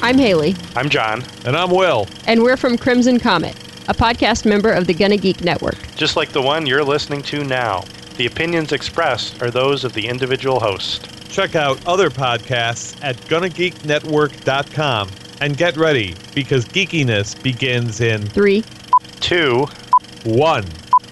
I'm Haley. I'm John. And I'm Will. And we're from Crimson Comet, a podcast member of the Gonna Geek Network. Just like the one you're listening to now. The opinions expressed are those of the individual host. Check out other podcasts at GonnaGeekNetwork.com. And get ready, because geekiness begins in 3, 2, 1.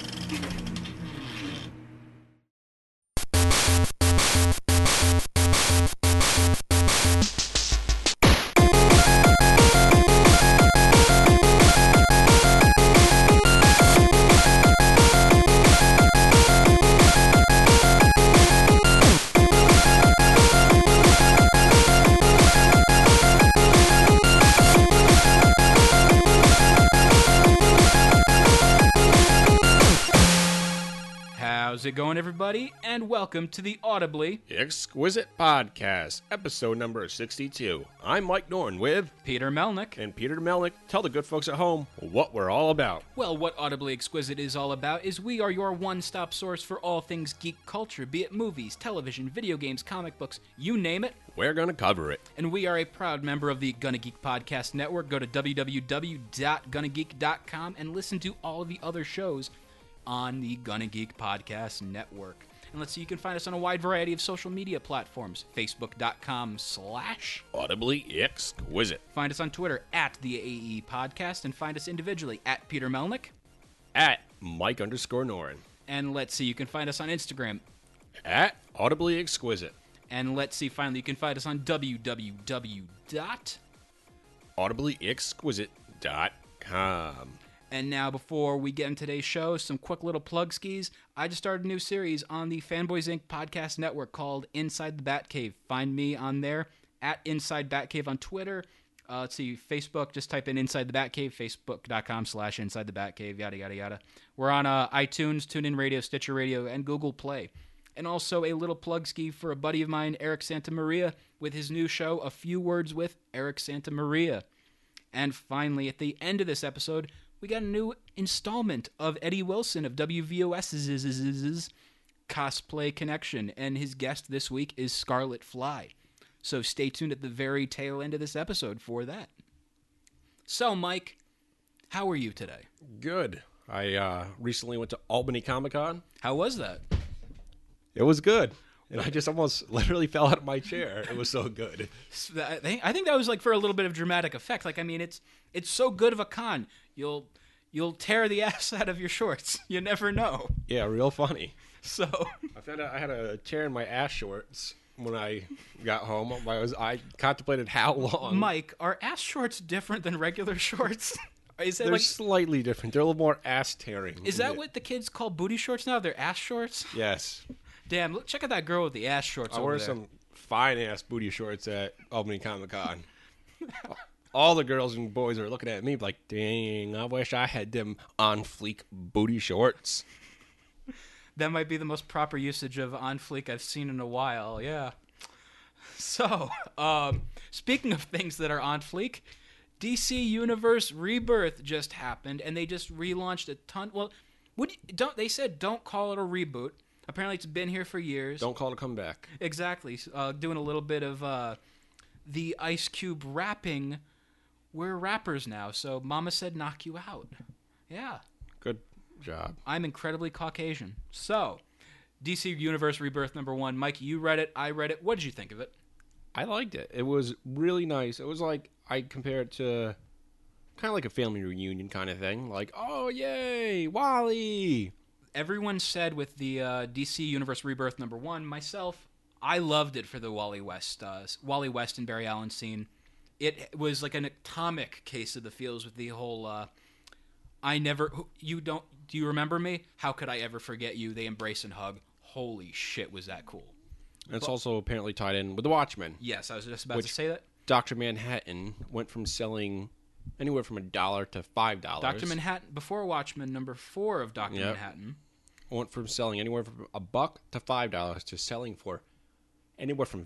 How's it going, everybody? And welcome to the Audibly Exquisite Podcast, episode number 62. I'm Mike Norton with Peter Melnick. And Peter Melnick. Tell the good folks at home what we're all about. Well, what Audibly Exquisite is all about is we are your one-stop source for all things geek culture, be it movies, television, video games, comic books, you name it. We're going to cover it. And we are a proud member of the Gonna Geek Podcast Network. Go to www.gonnageek.com and listen to all of the other shows on the Gonna Geek Podcast Network. And let's see, you can find us on a wide variety of social media platforms. Facebook.com/ Audibly Exquisite. Find us on Twitter at the AE Podcast, and find us individually at Peter Melnick. At Mike_Norton. And let's see, you can find us on Instagram. At Audibly Exquisite. And let's see, finally, you can find us on www.audiblyexquisite.com. And now, before we get into today's show, some quick little plug skis. I just started a new series on the Fanboys Inc. podcast network called Inside the Batcave. Find me on there, at Inside Batcave on Twitter. Let's see, Facebook, just type in Inside the Batcave, facebook.com/Inside the Batcave, yada, yada, yada. We're on iTunes, TuneIn Radio, Stitcher Radio, and Google Play. And also a little plug ski for a buddy of mine, Eric Santamaria, with his new show, A Few Words with Eric Santamaria. And finally, at the end of this episode, we got a new installment of Eddie Wilson of WVOS's Cosplay Connection, and his guest this week is Scarlet Fly. So stay tuned at the very tail end of this episode for that. So, Mike, how are you today? Good. I recently went to Albany Comic-Con. How was that? It was good. And I just almost literally fell out of my chair. It was so good. I think that was like for a little bit of dramatic effect. Like, I mean, it's so good of a con. You'll tear the ass out of your shorts. You never know. Yeah, real funny. So I found out I had a tear in my ass shorts when I got home. I contemplated how long. Mike, are ass shorts different than regular shorts? They're slightly different. They're a little more ass tearing. Is that what the kids call booty shorts now? They're ass shorts? Yes. Damn, look, check out that girl with the ass shorts I over wore there. some fine-ass booty shorts at Albany Comic-Con. All the girls and boys are looking at me like, dang, I wish I had them on-fleek booty shorts. That might be the most proper usage of on fleek I've seen in a while, yeah. So, speaking of things that are on fleek, DC Universe Rebirth just happened, and they just relaunched a ton. Well, they said don't call it a reboot. Apparently, it's been here for years. Don't call it a comeback. Exactly. Doing a little bit of the Ice Cube rapping. We're rappers now, so Mama said knock you out. Yeah. Good job. I'm incredibly Caucasian. So, DC Universe Rebirth #1. Mike, you read it. I read it. What did you think of it? I liked it. It was really nice. It was like, I compare it to kind of like a family reunion kind of thing. Like, oh, yay, Wally. Everyone said with the DC Universe Rebirth #1, myself, I loved it for the Wally West and Barry Allen scene. It was like an atomic case of the feels with the whole, do you remember me? How could I ever forget you? They embrace and hug. Holy shit, was that cool. And it's also apparently tied in with The Watchmen. Yes, I was just about to say that. Dr. Manhattan went from selling anywhere from $1 to $5. Dr. Manhattan, before Watchmen, #4 of Dr. Manhattan. Went from selling anywhere from $1 to $5 to selling for anywhere from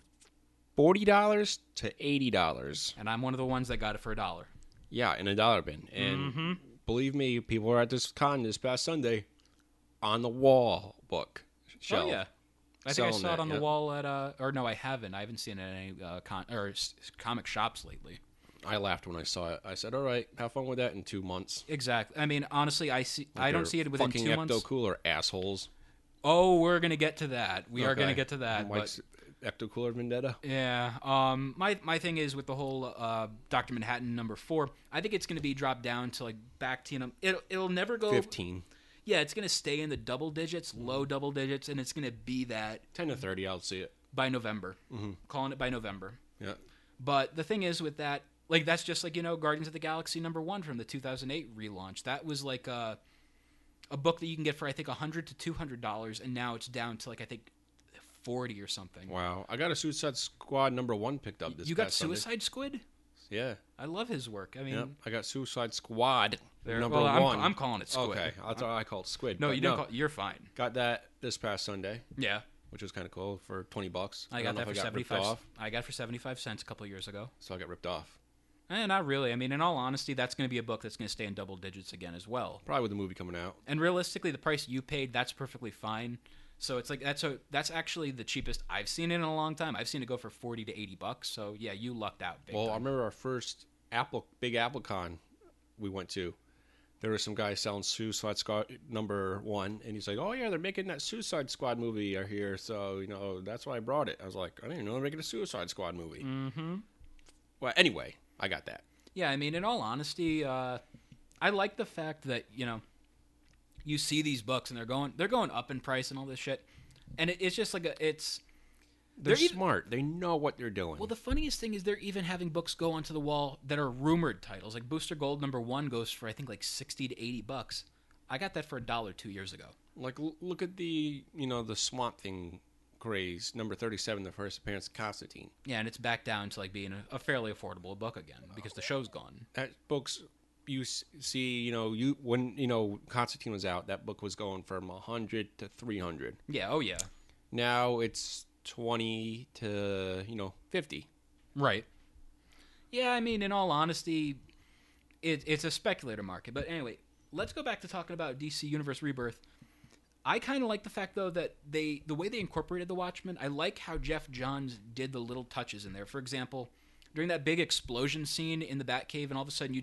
$40 to $80. And I'm one of the ones that got it for $1. Yeah, in a dollar bin. And believe me, people were at this con this past Sunday on the wall book shelf. Oh, yeah. I think I saw it on the wall at, or no, I haven't. I haven't seen it in any comic shops lately. I laughed when I saw it. I said, "All right, have fun with that in 2 months." Exactly. I mean, honestly, I Like don't they're see it within fucking 2 months. Ecto-Cooler assholes. Oh, we're gonna get to that. We are gonna Okay. get to that. Mike's Ecto-Cooler vendetta. Yeah. My thing is with the whole Dr. Manhattan #4. I think it's gonna be dropped down to like back to it'll never go 15. Yeah, it's gonna stay in the double digits, low double digits, and it's gonna be that 10 to 30, I'll see it. by November. Calling it by November. Yeah. But the thing is with that, like that's just like Guardians of the Galaxy #1 from the 2008 relaunch. That was like a book that you can get for I think $100 to $200, and now it's down to like I think 40 or something. Wow. I got a Suicide Squad #1 picked up this You got past Sunday. Suicide Squid? Yeah. I love his work. I mean, Yep. I got Suicide Squad #1. well, I'm calling it Squid. Okay. That's what I called Squid. No, but you didn't call. You're fine. Got that this past Sunday, Yeah, which was kind of cool for $20. I don't got know that if for I got ripped 75. off, I got it for 75 cents a couple of years ago. so I got ripped off. Not really. I mean, in all honesty, that's going to be a book that's going to stay in double digits again as well. Probably with the movie coming out. And realistically, the price you paid, that's perfectly fine. So it's like that's actually the cheapest I've seen it in a long time. I've seen it go for $40 to $80. So yeah, you lucked out. Big Well, I time. remember our first Big AppleCon we went to. There was some guy selling Suicide Squad #1, and he's like, "Oh yeah, they're making that Suicide Squad movie here, so that's why I brought it." I was like, "I didn't even know they're making a Suicide Squad movie." Mm-hmm. Well, anyway, I got that. Yeah, I mean, in all honesty, I like the fact that you see these books and they're going up in price and all this shit, and it's just like They're even- smart. They know what they're doing. Well, the funniest thing is they're even having books go onto the wall that are rumored titles. Like Booster Gold #1 goes for I think like $60 to $80. I got that for $1 2 years ago. Like, look at the the Swamp Thing craze, #37, the first appearance of Constantine. Yeah, and it's back down to like being a fairly affordable book again because the show's gone. That book's see, when Constantine was out, that book was going from 100 to 300. Yeah, oh yeah. Now it's 20 to 50. Right. Yeah, I mean, in all honesty, it's a speculator market. But anyway, let's go back to talking about DC Universe Rebirth. I kind of like the fact, though, that the way they incorporated the Watchmen, I like how Jeff Johns did the little touches in there. For example, during that big explosion scene in the Batcave, and all of a sudden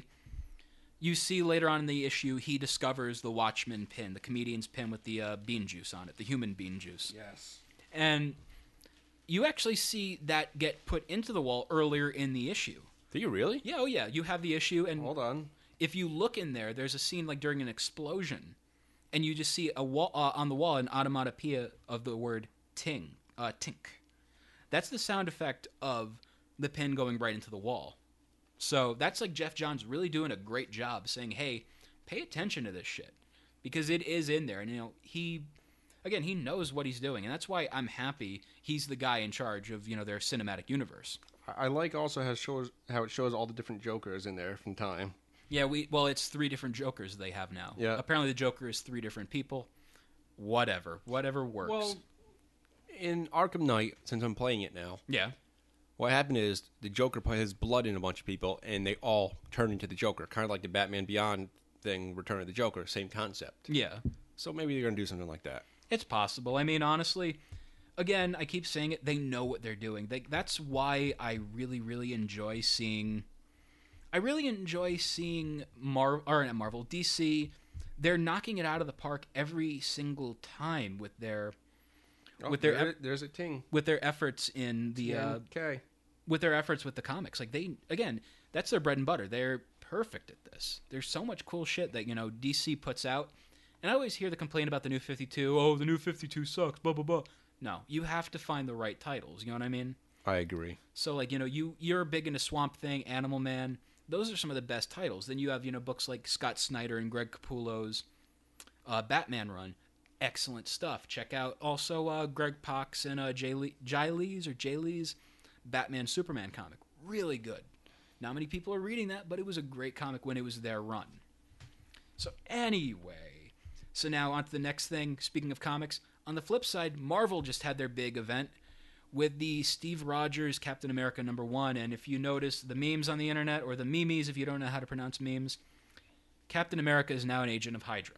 you see later on in the issue, he discovers the Watchmen pin, the comedian's pin with the bean juice on it, the human bean juice. Yes. And you actually see that get put into the wall earlier in the issue. Do you really? Yeah, oh yeah. You have the issue, and Hold on. if you look in there, there's a scene like during an explosion, and you just see a wall on the wall an onomatopoeia of the word ting, tink. That's the sound effect of the pin going right into the wall. So that's like Jeff Johns really doing a great job saying, "Hey, pay attention to this shit," because it is in there, and he knows what he's doing, and that's why I'm happy he's the guy in charge of their cinematic universe. I like also how it shows all the different Jokers in there from time. Yeah, it's 3 different Jokers they have now. Yeah. Apparently the Joker is 3 different people. Whatever works. Well, in Arkham Knight, since I'm playing it now, yeah. what happened is the Joker put his blood in a bunch of people, and they all turn into the Joker, kind of like the Batman Beyond thing, Return of the Joker, same concept. Yeah. So maybe they're gonna do something like that. It's possible. I mean, honestly, again, I keep saying it, they know what they're doing. That's why I really, really enjoy seeing Marvel, DC. They're knocking it out of the park every single time with their there's a ting. with their efforts in the Okay. with their efforts with the comics. Like that's their bread and butter. They're perfect at this. There's so much cool shit that DC puts out. And I always hear the complaint about the New 52. Oh, the New 52 sucks. Blah blah blah. No, you have to find the right titles. You know what I mean? I agree. So like you're big into Swamp Thing, Animal Man. Those are some of the best titles. Then you have books like Scott Snyder and Greg Capullo's Batman run. Excellent stuff. Check out also Greg Pak's and Jaylee's Batman Superman comic. Really good. Not many people are reading that, but it was a great comic when it was their run. So anyway, now on to the next thing. Speaking of comics, on the flip side, Marvel just had their big event with the Steve Rogers Captain America #1. And if you notice the memes on the internet, or the memes if you don't know how to pronounce memes, Captain America is now an agent of Hydra.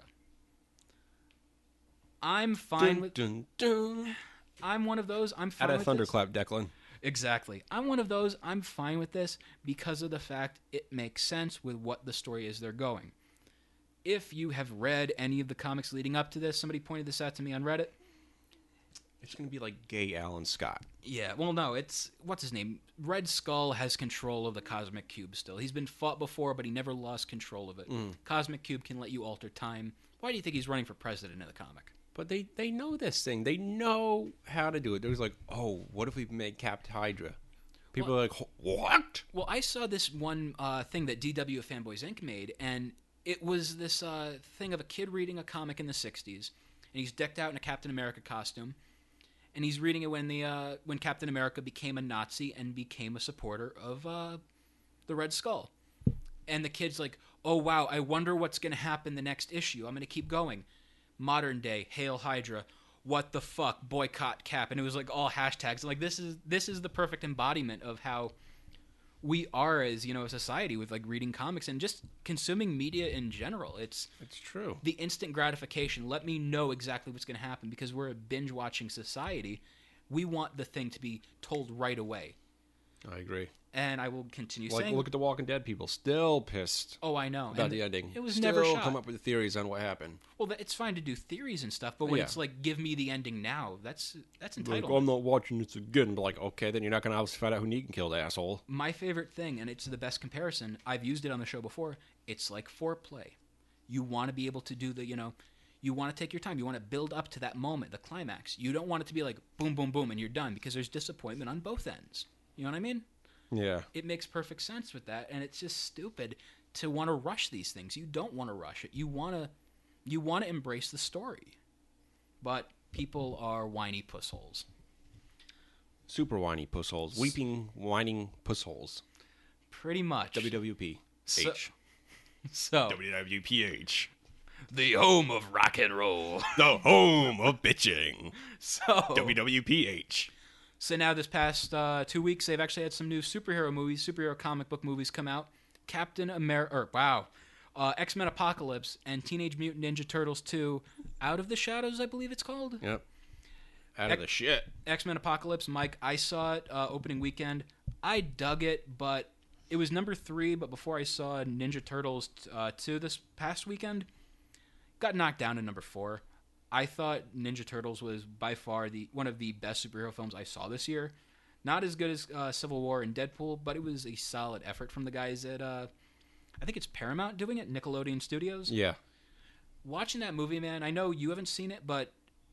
I'm fine with... Dun, dun. I'm one of those. I'm fine Add a with thunderclap, Declan. Exactly. I'm one of those. I'm fine with this because of the fact it makes sense with what the story is they're going. If you have read any of the comics leading up to this, somebody pointed this out to me on Reddit. It's going to be like gay Alan Scott. Yeah, well, no, it's... What's his name? Red Skull has control of the Cosmic Cube still. He's been fought before, but he never lost control of it. Cosmic Cube can let you alter time. Why do you think he's running for president in the comic? But they know this thing. They know how to do it. There was like, oh, what if we made Captain Hydra? People are like, what? Well, I saw this one thing that DW of Fanboys Inc. made, and it was this thing of a kid reading a comic in the 60s, and he's decked out in a Captain America costume, and he's reading it when Captain America became a Nazi and became a supporter of the Red Skull. And the kid's like, oh, wow, I wonder what's going to happen the next issue. I'm going to keep going. Modern day, Hail Hydra, what the fuck, boycott Cap, and it was like all hashtags. Like this is the perfect embodiment of how we are as a society with like reading comics and just consuming media in general. It's true. The instant gratification. Let me know exactly what's going to happen because we're a binge watching society. We want the thing to be told right away. I agree. And I will continue like, saying... Look at the Walking Dead people. Still pissed. Oh, I know. About the ending. It was still never shot. Come up with theories on what happened. Well, it's fine to do theories and stuff, but when it's like, give me the ending now, that's entitled. Like, I'm not watching this again. But like, okay, then you're not going to obviously find out who Negan killed, asshole. My favorite thing, and it's the best comparison, I've used it on the show before, it's like foreplay. You want to be able to do the, you want to take your time. You want to build up to that moment, the climax. You don't want it to be like, boom, boom, boom, and you're done, because there's disappointment on both ends. You know what I mean? Yeah. It makes perfect sense with that, and it's just stupid to want to rush these things. You don't want to rush it. You want to embrace the story. But people are whiny pussholes. Super whiny pussholes. Weeping, whining pussholes. Pretty much. WWP. H. So. WWPH. The home of rock and roll. The home of bitching. So. WWPH. So now this past 2 weeks, they've actually had some new superhero comic book movies come out. X-Men Apocalypse and Teenage Mutant Ninja Turtles 2, Out of the Shadows, I believe it's called. Yep. Out of the shit. X-Men Apocalypse, Mike, I saw it opening weekend. I dug it, but it was number 3, but before I saw Ninja Turtles 2 this past weekend, got knocked down to number 4. I thought Ninja Turtles was by far one of the best superhero films I saw this year. Not as good as Civil War and Deadpool, but it was a solid effort from the guys at, I think it's Paramount doing it, Nickelodeon Studios. Yeah. Watching that movie, man, I know you haven't seen it, but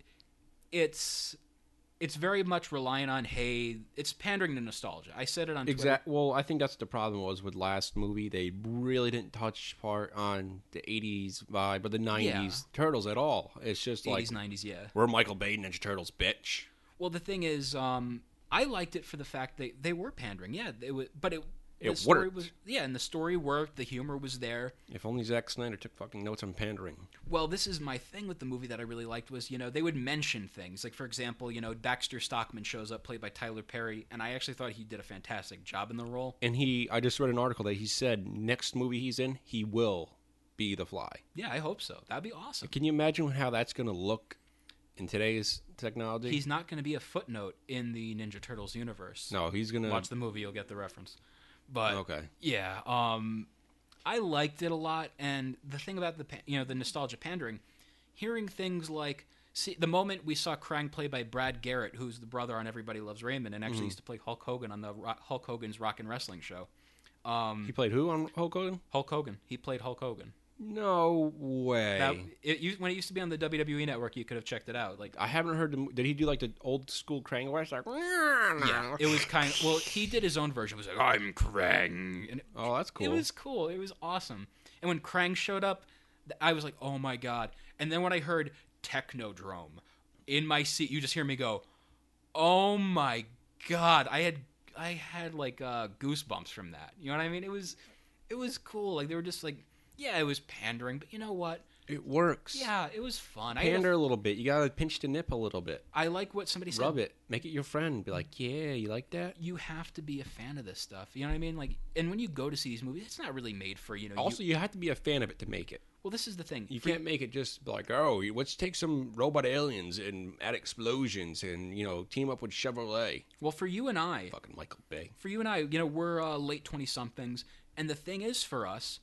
it's very much reliant on, it's pandering to nostalgia. I said it on Twitter. Well, I think that's the problem was with last movie. They really didn't touch part on the 80s vibe, but the 90s Turtles at all. It's just 80s, like... 90s, yeah. We're Michael Bay Ninja Turtles, bitch. Well, the thing is, I liked it for the fact that they were pandering. Yeah, it worked. And the story worked. The humor was there. If only Zack Snyder took fucking notes on pandering. Well, this is my thing with the movie that I really liked was, they would mention things. Like, for example, Baxter Stockman shows up, played by Tyler Perry, and I actually thought he did a fantastic job in the role. And I just read an article that he said next movie he's in, he will be the Fly. Yeah, I hope so. That'd be awesome. Can you imagine how that's going to look in today's technology? He's not going to be a footnote in the Ninja Turtles universe. No, he's going to... Watch the movie, you'll get the reference. But okay. Yeah, I liked it a lot, and the thing about the nostalgia pandering, hearing things like the moment we saw Krang played by Brad Garrett, who's the brother on Everybody Loves Raymond, and actually used to play Hulk Hogan on the Hulk Hogan's Rock and Wrestling show. He played who on Hulk Hogan? Hulk Hogan. He played Hulk Hogan. No way. When it used to be on the WWE Network, you could have checked it out. Like I haven't heard. Did he do like the old school Krang voice? Like, yeah, it was kind of. Well, he did his own version. It was like, I'm Krang. And that's cool. It was cool. It was awesome. And when Krang showed up, I was like, oh my god. And then when I heard Technodrome in my seat, you just hear me go, oh my god. I had like goosebumps from that. You know what I mean? It was cool. Like they were just like. Yeah, it was pandering, but you know what? It works. Yeah, it was fun. Pander a little bit. You gotta pinch the nip a little bit. I like what somebody said. Rub it. Make it your friend. Be like, yeah, you like that? You have to be a fan of this stuff. You know what I mean? Like, and when you go to see these movies, it's not really made for, you know. Also, you have to be a fan of it to make it. Well, this is the thing. You can't make it just like, oh, let's take some robot aliens and add explosions and, you know, team up with Chevrolet. Well, for you and I. Fucking Michael Bay. For you and I, you know, we're late 20-somethings. And the thing is, for us,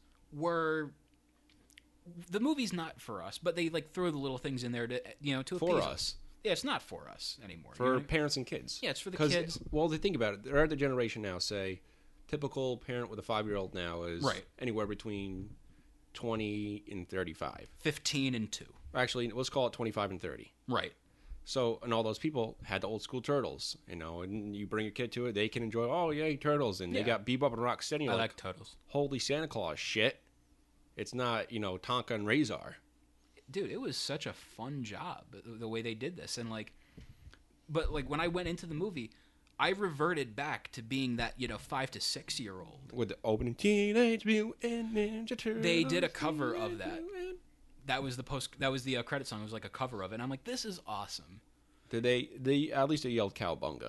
the movie's not for us, but they like throw the little things in there to, you know, to For appease us. Yeah, it's not for us anymore. For you know what I mean? parents and kids. Yeah, it's for the kids. Well, they think about it. They're at the generation now, say, typical parent with a 5-year-old now is Right. anywhere between 20 and 35. 15 and 2. Actually, let's call it 25 and 30. Right. So, and all those people had the old school Turtles, you know, and you bring a kid to it, they can enjoy, oh, yay, Turtles. And Yeah. they got Bebop and Rocksteady. I Like, like Turtles. holy Santa Claus shit. It's not, you know, Tonka and Razor. Dude, it was such a fun job, the way they did this. And like, but like when I went into the movie, I reverted back to being that, you know, 5 to 6 year old. With the opening Teenage Mutant Ninja Turtles. They did a cover of that. That was the credit song. It was like a cover of it. And I'm like, this is awesome. Did they at least they yelled Cowabunga.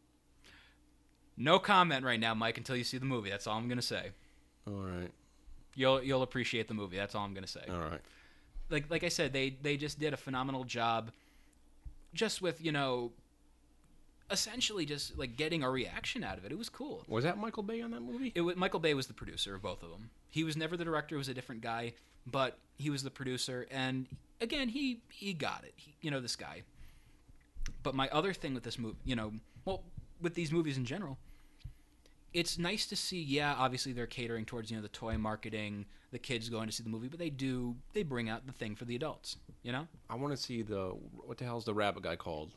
No comment right now, Mike, until you see the movie. That's all I'm gonna say. All right. You'll appreciate the movie. That's all I'm gonna say. All right. Like I said, they just did a phenomenal job, just with, you know, essentially just like getting a reaction out of it. It was cool. Was that Michael Bay on that movie? Michael Bay was the producer of both of them. He was never the director. It was a different guy, but he was the producer. And again, he got it. You know, this guy. But my other thing with this movie, you know, well, with these movies in general, it's nice to see, yeah, obviously they're catering towards, you know, the toy marketing, the kids going to see the movie, but they bring out the thing for the adults, you know? I want to see what the hell's the rabbit guy called?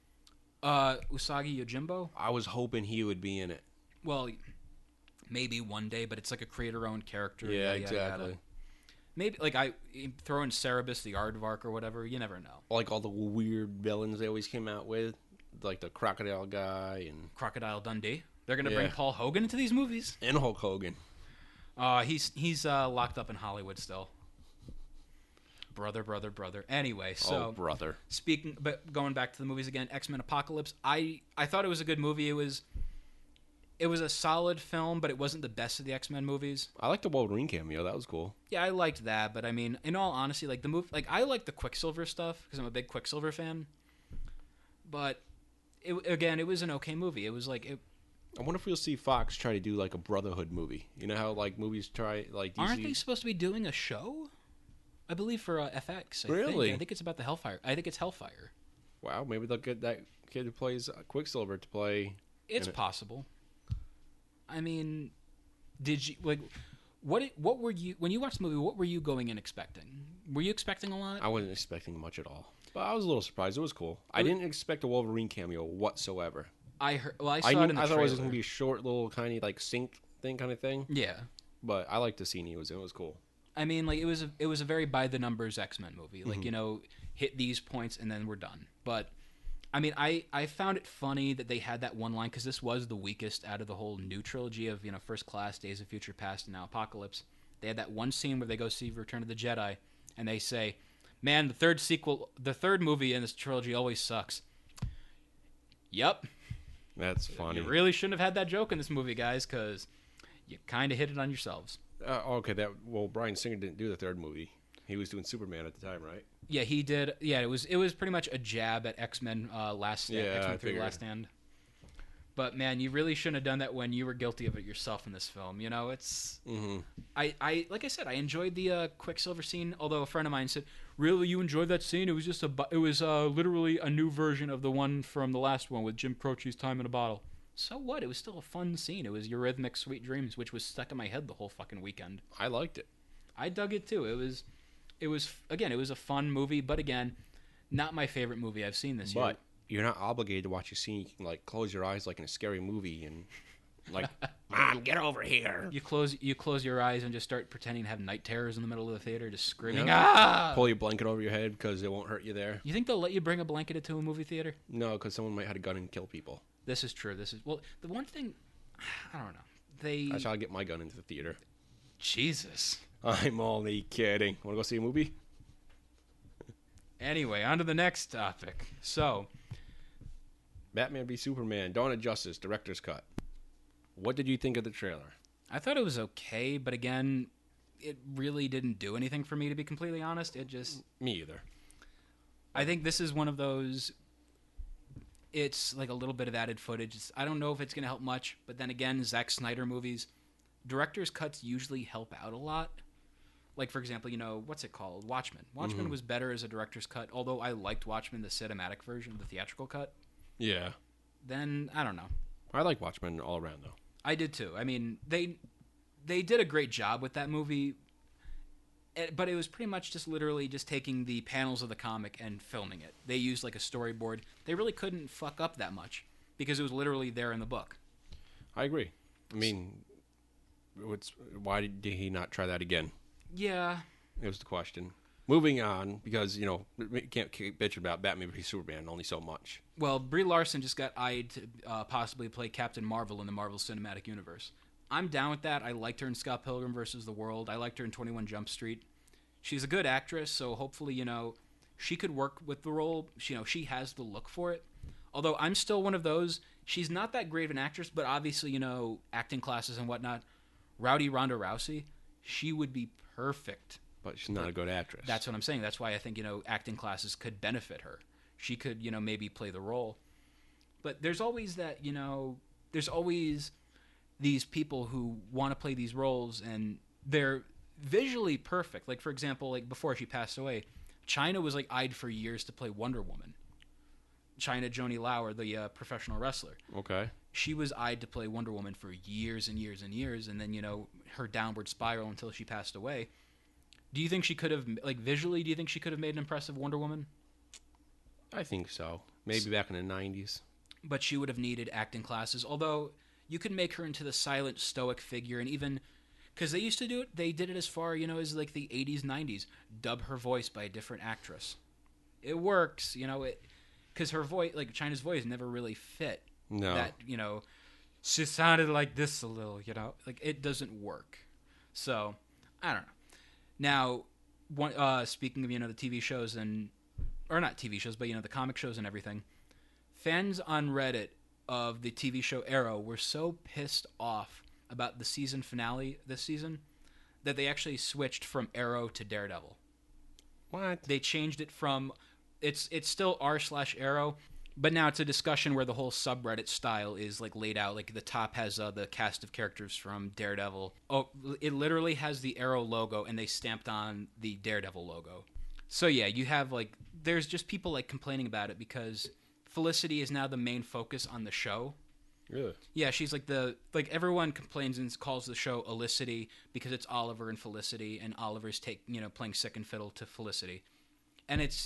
Usagi Yojimbo? I was hoping he would be in it. Well, maybe one day, but it's like a creator-owned character. Yeah, yada, yada, yada. exactly. Maybe, like, I throw in Cerebus the Aardvark or whatever, you never know. Like all the weird villains they always came out with, like the crocodile guy and Crocodile Dundee. They're going to bring Paul Hogan into these movies? Hulk Hogan. He's locked up in Hollywood still. Brother. Anyway, so brother. But going back to the movies again, X-Men Apocalypse. I thought it was a good movie. It was a solid film, but it wasn't the best of the X-Men movies. I like the Wolverine cameo. That was cool. Yeah, I liked that, but I mean, in all honesty, like the movie, like I like the Quicksilver stuff because I'm a big Quicksilver fan. But it was an okay movie. It was like it. I wonder if we'll see Fox try to do like a Brotherhood movie. You know how like movies try like DC... Aren't they supposed to be doing a show? I believe for FX. Really? I think it's about the Hellfire. I think it's Hellfire. Wow, maybe they'll get that kid who plays Quicksilver to play. It's possible. I mean, did you like what were you when you watched the movie? What were you going in expecting? Were you expecting a lot? I wasn't expecting much at all, but I was a little surprised. It was cool. I didn't expect a Wolverine cameo whatsoever. I heard. Well, I saw it in the trailer. I thought it was going to be a short, little, kind of like sync thing, kind of thing. Yeah, but I liked the scene he was in. It was cool. I mean, like it was a very by the numbers X-Men movie. Like, you know, hit these points and then we're done. But I mean, I found it funny that they had that one line because this was the weakest out of the whole new trilogy of, you know, First Class, Days of Future Past, and now Apocalypse. They had that one scene where they go see Return of the Jedi, and they say, "Man, the third movie in this trilogy always sucks." Yep. That's funny. You really shouldn't have had that joke in this movie, guys, because you kind of hit it on yourselves. Okay, Bryan Singer didn't do the third movie. He was doing Superman at the time, right? Yeah, he did. Yeah, it was pretty much a jab at X-Men Last Stand. Yeah, X-Men 3 Last Stand. But man, you really shouldn't have done that when you were guilty of it yourself in this film. You know, it's. Mm-hmm. I like I said, I enjoyed the Quicksilver scene. Although a friend of mine said, "Really, you enjoyed that scene? It was just literally a new version of the one from the last one with Jim Croce's Time in a Bottle." So what? It was still a fun scene. It was Eurythmics' Sweet Dreams, which was stuck in my head the whole fucking weekend. I liked it. I dug it too. It was again, it was a fun movie, but again, not my favorite movie I've seen this year. But you're not obligated to watch a scene. You can like close your eyes like in a scary movie and like, "Mom, get over here." You close your eyes and just start pretending to have night terrors in the middle of the theater, just screaming, Yeah. "Ah!" Pull your blanket over your head because it won't hurt you there. You think they'll let you bring a blanket into a movie theater? No, because someone might have a gun and kill people. This is true. Well, the one thing, I don't know. That's how I get my gun into the theater. Jesus. I'm only kidding. Want to go see a movie? Anyway, on to the next topic. So, Batman v Superman: Dawn of Justice director's cut. What did you think of the trailer? I thought it was okay, but again, it really didn't do anything for me, to be completely honest. It just... Me either. I think this is one of those... It's like a little bit of added footage. I don't know if it's going to help much, but then again, Zack Snyder movies, director's cuts usually help out a lot. Like, for example, what's it called? Watchmen. Watchmen was better as a director's cut, although I liked Watchmen, the cinematic version, the theatrical cut. Yeah. Then, I don't know. I like Watchmen all around, though. I did too. I mean, they did a great job with that movie, but it was pretty much just literally just taking the panels of the comic and filming it. They used like a storyboard. They really couldn't fuck up that much because it was literally there in the book. I agree. I mean, why did he not try that again? Yeah. It was the question. Moving on, because, we can't keep bitching about Batman v Superman only so much. Well, Brie Larson just got eyed to possibly play Captain Marvel in the Marvel Cinematic Universe. I'm down with that. I liked her in Scott Pilgrim vs. the World. I liked her in 21 Jump Street. She's a good actress, so hopefully, she could work with the role. She has the look for it. Although I'm still one of those, she's not that great of an actress, but obviously, acting classes and whatnot. Rowdy Ronda Rousey, she would be perfect. But she's not a good actress. That's what I'm saying. That's why I think, acting classes could benefit her. She could, maybe play the role. But there's always that, there's always these people who want to play these roles and they're visually perfect. Like, for example, like before she passed away, China was like eyed for years to play Wonder Woman. China Joni Lauer, the professional wrestler. Okay. She was eyed to play Wonder Woman for years and years and years, and then, her downward spiral until she passed away. Do you think she could have, like, visually, do you think she could have made an impressive Wonder Woman? I think so. Maybe back in the 90s. But she would have needed acting classes, although you could make her into the silent, stoic figure, and even, because they used to do it, they did it as far, as, like, the 80s, 90s, dub her voice by a different actress. It works, because her voice, like, China's voice never really fit. No. That, she sounded like this a little, like, it doesn't work. So, I don't know. Now, speaking of, the TV shows or not TV shows, but, the comic shows and everything, fans on Reddit of the TV show Arrow were so pissed off about the season finale this season that they actually switched from Arrow to Daredevil. What? They changed it from, it's still r/Arrow, but now it's a discussion where the whole subreddit style is like laid out. Like the top has the cast of characters from Daredevil. Oh, it literally has the Arrow logo, and they stamped on the Daredevil logo. So yeah, you have like, there's just people like complaining about it because Felicity is now the main focus on the show. Really? Yeah, she's like everyone complains and calls the show Olicity because it's Oliver and Felicity, and Oliver's playing second fiddle to Felicity. And it's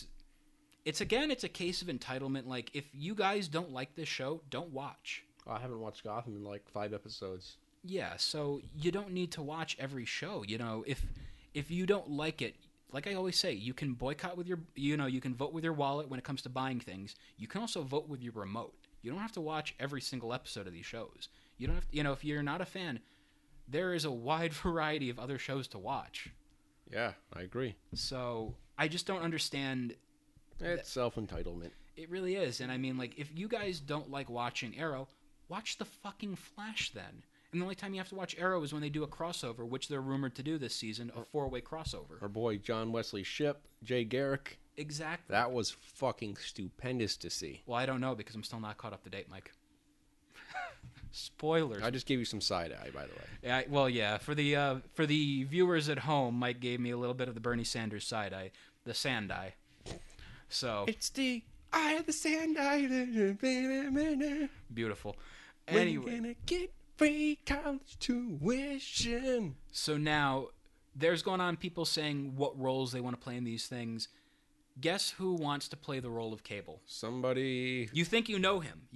a case of entitlement. Like, if you guys don't like this show, don't watch. I haven't watched Gotham in like 5 episodes. Yeah, so you don't need to watch every show. If you don't like it, like I always say, you can boycott with your, you can vote with your wallet when it comes to buying things. You can also vote with your remote. You don't have to watch every single episode of these shows. You don't have to, if you're not a fan, there is a wide variety of other shows to watch. Yeah, I agree. So I just don't understand. It's self-entitlement. It really is. And I mean, like, if you guys don't like watching Arrow, watch the fucking Flash then. And the only time you have to watch Arrow is when they do a crossover, which they're rumored to do this season, a 4-way crossover. Our boy John Wesley Shipp, Jay Garrick. Exactly. That was fucking stupendous to see. Well, I don't know because I'm still not caught up to date, Mike. Spoilers. I just gave you some side eye, by the way. Yeah, well, yeah. For the viewers at home, Mike gave me a little bit of the Bernie Sanders side eye, the sand eye. So it's the eye of the sand eye. Beautiful. When Anyway, you gonna get free college tuition? So now there's going on people saying what roles they want to play in these things. Guess who wants to play the role of Cable? Somebody. You think you know him.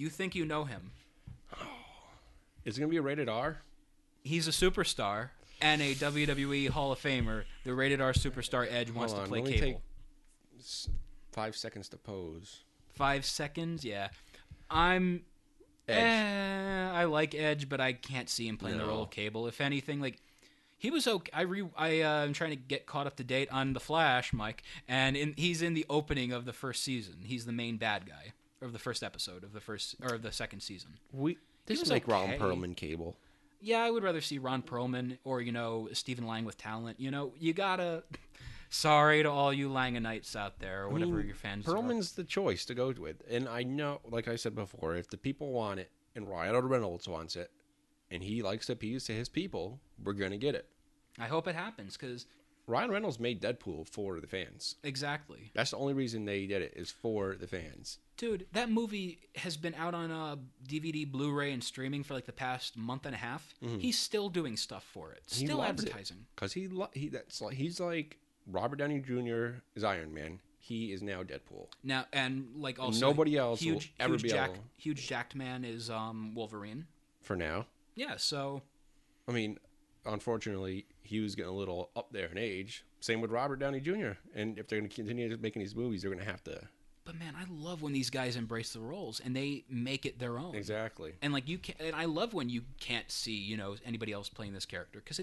Is it gonna be a rated R? He's a superstar and a WWE Hall of Famer. The rated R superstar Edge wants to play let me Cable. take 5 seconds to pose. 5 seconds, yeah. I'm Edge. I like Edge, but I can't see him playing the role No. of Cable. If anything, like, He was okay. I'm trying to get caught up to date on The Flash, Mike, and he's in the opening of the first season. He's the main bad guy of the first episode of the second season. This was is like Ron okay. Perlman Cable. Yeah, I would rather see Ron Perlman or Stephen Lang with talent. You gotta. Sorry to all you Langanites out there, or whatever your fans are. Perlman's the choice to go with, and I know, like I said before, if the people want it and Ryan Reynolds wants it, and he likes to appease to his people, we're gonna get it. I hope it happens, because Ryan Reynolds made Deadpool for the fans. exactly. That's the only reason they did it, is for the fans. Dude, that movie has been out on DVD, Blu-ray, and streaming for like the past month and a half. He's still doing stuff for it. He Still loves advertising. Because he's like Robert Downey Jr. is Iron Man. He is now Deadpool. Now, and like also Nobody else will ever be able. Huge jacked man is Wolverine. For now. Yeah, so I mean, unfortunately, he was getting a little up there in age. Same with Robert Downey Jr. And if they're going to continue making these movies, they're going to have to. but man, I love when these guys embrace the roles and they make it their own. Exactly. And like and I love when you can't see, anybody else playing this character, because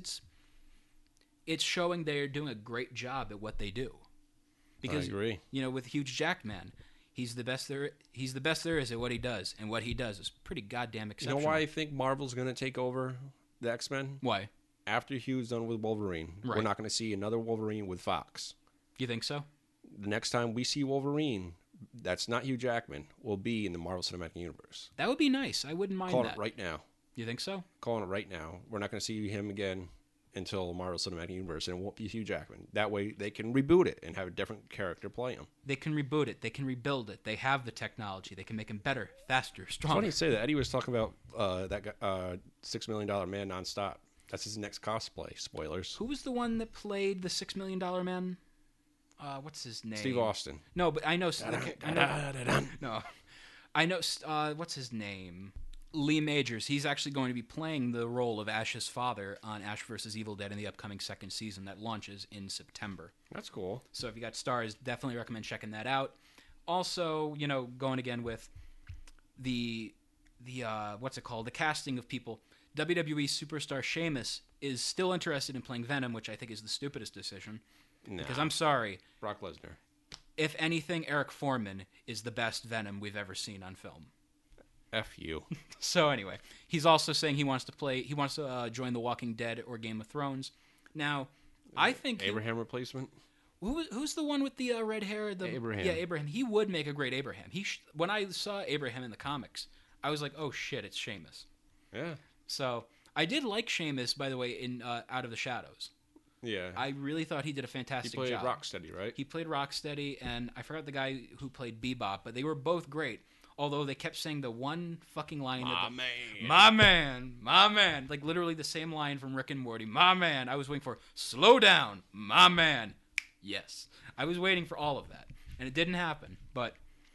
it's showing they're doing a great job at what they do. Because I agree. With Huge Jacked Man, he's the best there is at what he does, and what he does is pretty goddamn exceptional. You know why I think Marvel's going to take over the X-Men? Why? After Hugh's done with Wolverine, Right. we're not going to see another Wolverine with Fox. You think so? The next time we see Wolverine, that's not Hugh Jackman, will be in the Marvel Cinematic Universe. That would be nice. I wouldn't mind Calling that. it right now. You think so? Calling it right now. We're not going to see him again until Marvel Cinematic Universe, and it won't be Hugh Jackman. That way they can reboot it and have a different character play him. They can reboot it. They can rebuild it. They have the technology. They can make him better, faster, It's stronger. funny you say that. Eddie was talking about that guy, $6 Million Man nonstop. That's his next cosplay. Spoilers. Who was the one that played the $6 Million Man? What's his name? Steve Austin. No, but I know. No, I know. What's his name? Lee Majors. He's actually going to be playing the role of Ash's father on Ash vs. Evil Dead in the upcoming second season that launches in September. That's cool. So if you got Stars, definitely recommend checking that out. Also, going again with the what's it called? The casting of people. WWE superstar Sheamus is still interested in playing Venom, which I think is the stupidest decision. No. Because I'm sorry, Brock Lesnar. if anything, Eric Foreman is the best Venom we've ever seen on film. F you. So anyway, he's also saying he wants to join The Walking Dead or Game of Thrones. Now, I think Abraham replacement? who's the one with the red hair? Abraham. Yeah, Abraham. He would make a great Abraham. When I saw Abraham in the comics, I was like, oh shit, it's Sheamus. Yeah. So I did like Sheamus, by the way, in Out of the Shadows. Yeah. I really thought he did a He fantastic played job. Rocksteady, right? He played Rocksteady, and I forgot the guy who played Bebop, but they were both great. Although they kept saying the one fucking line. My man. Like literally the same line from Rick and Morty. My man. I was waiting for, slow down, my man. Yes. I was waiting for all of that. And it didn't happen. But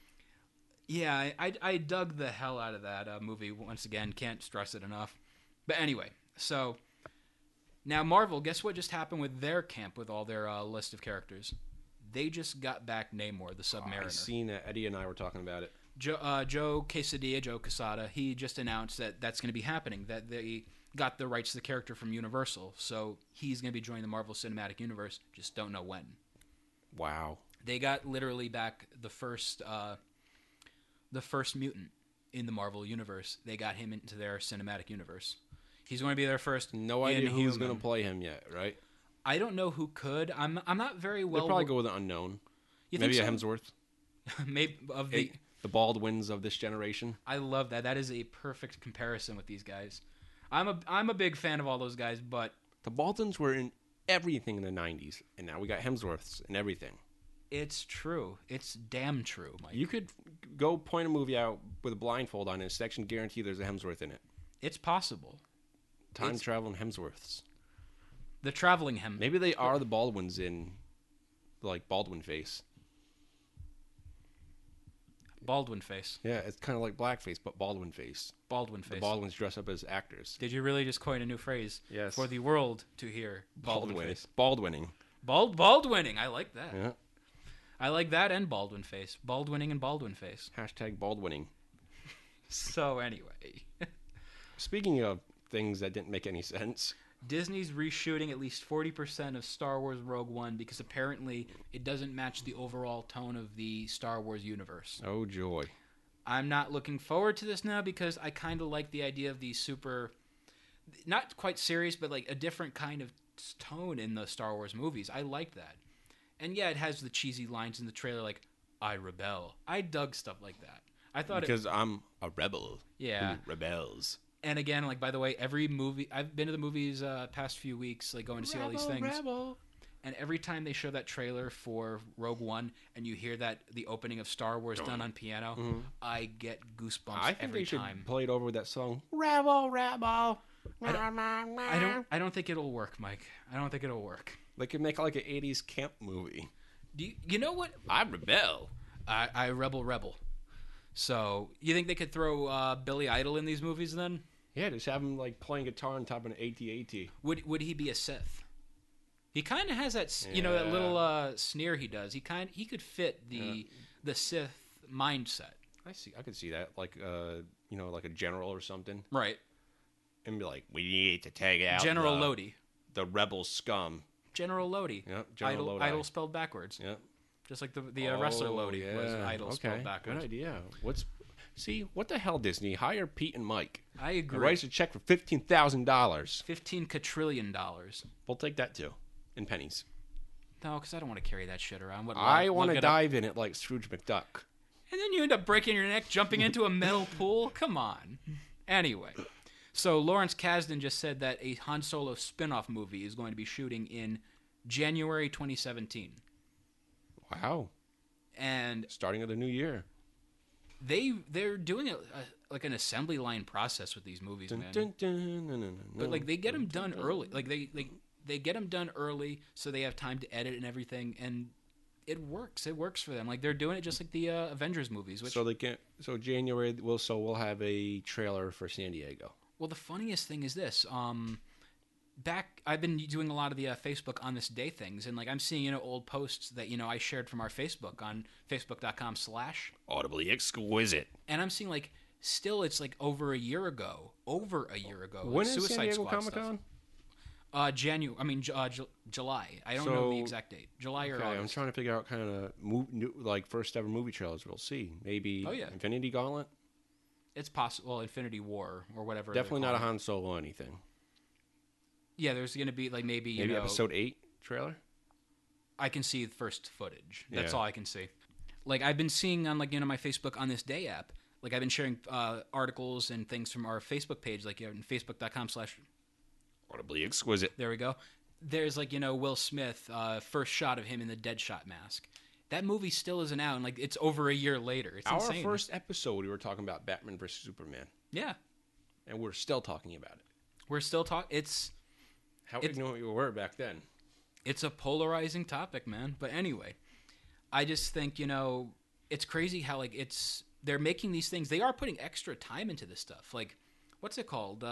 yeah, I dug the hell out of that movie once again. Can't stress it enough. But anyway, so now Marvel, guess what just happened with their camp with all their list of characters? They just got back Namor, the Submariner. I've seen that. Eddie and I were talking about it. Joe Quesada, he just announced that that's going to be happening, that they got the rights to the character from Universal, so he's going to be joining the Marvel Cinematic Universe, just don't know when. Wow. They got literally back the first mutant in the Marvel Universe. They got him into their cinematic universe. He's going to be their first No idea who's Inhuman. going to play him yet, right? I don't know who could. I'm not very well. They'll probably go with an unknown. You Maybe think a so? Hemsworth. Maybe of the. The Baldwins of this generation. I love that. That is a perfect comparison with these guys. I'm a big fan of all those guys, but The Baldwins were in everything in the 90s, and now we got Hemsworths and everything. it's true. It's damn true, Mike. You could go point a movie out with a blindfold on, and it's actually guarantee there's a Hemsworth in it. It's possible. Time traveling Hemsworths. The traveling hem. Maybe they are the Baldwins in, like, Baldwin face. Baldwin face. Yeah, it's kind of like blackface, but Baldwin face. Baldwin The face. Baldwins dress up as actors. Did you really just coin a new phrase? Yes. For the world to hear. Baldwin face. Baldwinning. Baldwinning. I like that. Yeah. I like that and Baldwin face. Baldwinning and Baldwin face. Hashtag Baldwinning. So anyway. Speaking of things that didn't make any sense, Disney's reshooting at least 40% of Star Wars Rogue One because apparently it doesn't match the overall tone of the Star Wars universe. Oh, joy. I'm not looking forward to this now because I kind of like the idea of the super, not quite serious, but like a different kind of tone in the Star Wars movies. I like that. And yeah, it has the cheesy lines in the trailer like, I rebel. I dug stuff like that. I thought Because I'm a rebel. Yeah. Who rebels. And again, like, by the way, every movie, I've been to the movies past few weeks, like going to see all these things. Rebel. And every time they show that trailer for Rogue One and you hear that, the opening of Star Wars done on piano, I get goosebumps I think every they should time. play it over with that song, Rebel, Rebel. I don't think it'll work, Mike. I don't think it'll work. They could make like an 80s camp movie. You know what? I rebel. I rebel. So, you think they could throw Billy Idol in these movies then? Yeah, just have him like playing guitar on top of an AT-AT. Would he be a Sith? He kind of has that, that little sneer he does. He could fit the Sith mindset. I could see that, like like a general or something, Right. and be like, we need to take out General Lodi. the rebel scum. General Lodi. Yep, General Lodi. Idol spelled backwards. Yep. Just like the wrestler Lodi was Idol okay. spelled backwards. Good idea. What the hell, Disney? Hire Pete and Mike. I agree. And write us a check for $15,000. $15 quadrillion. We'll take that too, in pennies. No, because I don't want to carry that shit around. I want to dive in it like Scrooge McDuck. And then you end up breaking your neck jumping into a metal pool? Come on. Anyway. So Lawrence Kasdan just said that a Han Solo spin-off movie is going to be shooting in January 2017. Wow. And Starting of the new year. they're doing like an assembly line process with these movies, man. But like they get them done early. Like they get them done early so they have time to edit and everything, and it works. It works for them. Like they're doing it just like the Avengers movies. Which, So January we'll have a trailer for San Diego. well, the funniest thing is this. I've been doing a lot of the Facebook on this day things, and like I'm seeing old posts that I shared from our Facebook on facebook.com/ Audibly exquisite. and I'm seeing like still it's like over a year ago. When is Suicide San Diego Squad Comic stuff. Con? July. I don't know the exact date. July or Okay, August. I'm trying to figure out kind of first ever movie trailers we'll see. Maybe Infinity Gauntlet? It's possible. Infinity War or whatever. Definitely not a Han. Han Solo anything. Yeah, there's going to be like maybe Episode 8 trailer? I can see the first footage. That's Yeah. all I can see. Like I've been seeing on my Facebook on this day app. Like I've been sharing articles and things from our Facebook page, like in facebook.com/ Audibly exquisite. There we go. There's like Will Smith, first shot of him in the Deadshot mask. That movie still isn't out, and like it's over a year later. It's Our insane. first episode, we were talking about Batman vs Superman, Yeah, and we're still talking about it. we're still talking. How ignorant we were back then. It's a polarizing topic, man. But anyway, I just think it's crazy how like they're making these things. They are putting extra time into this stuff. Like, what's it called?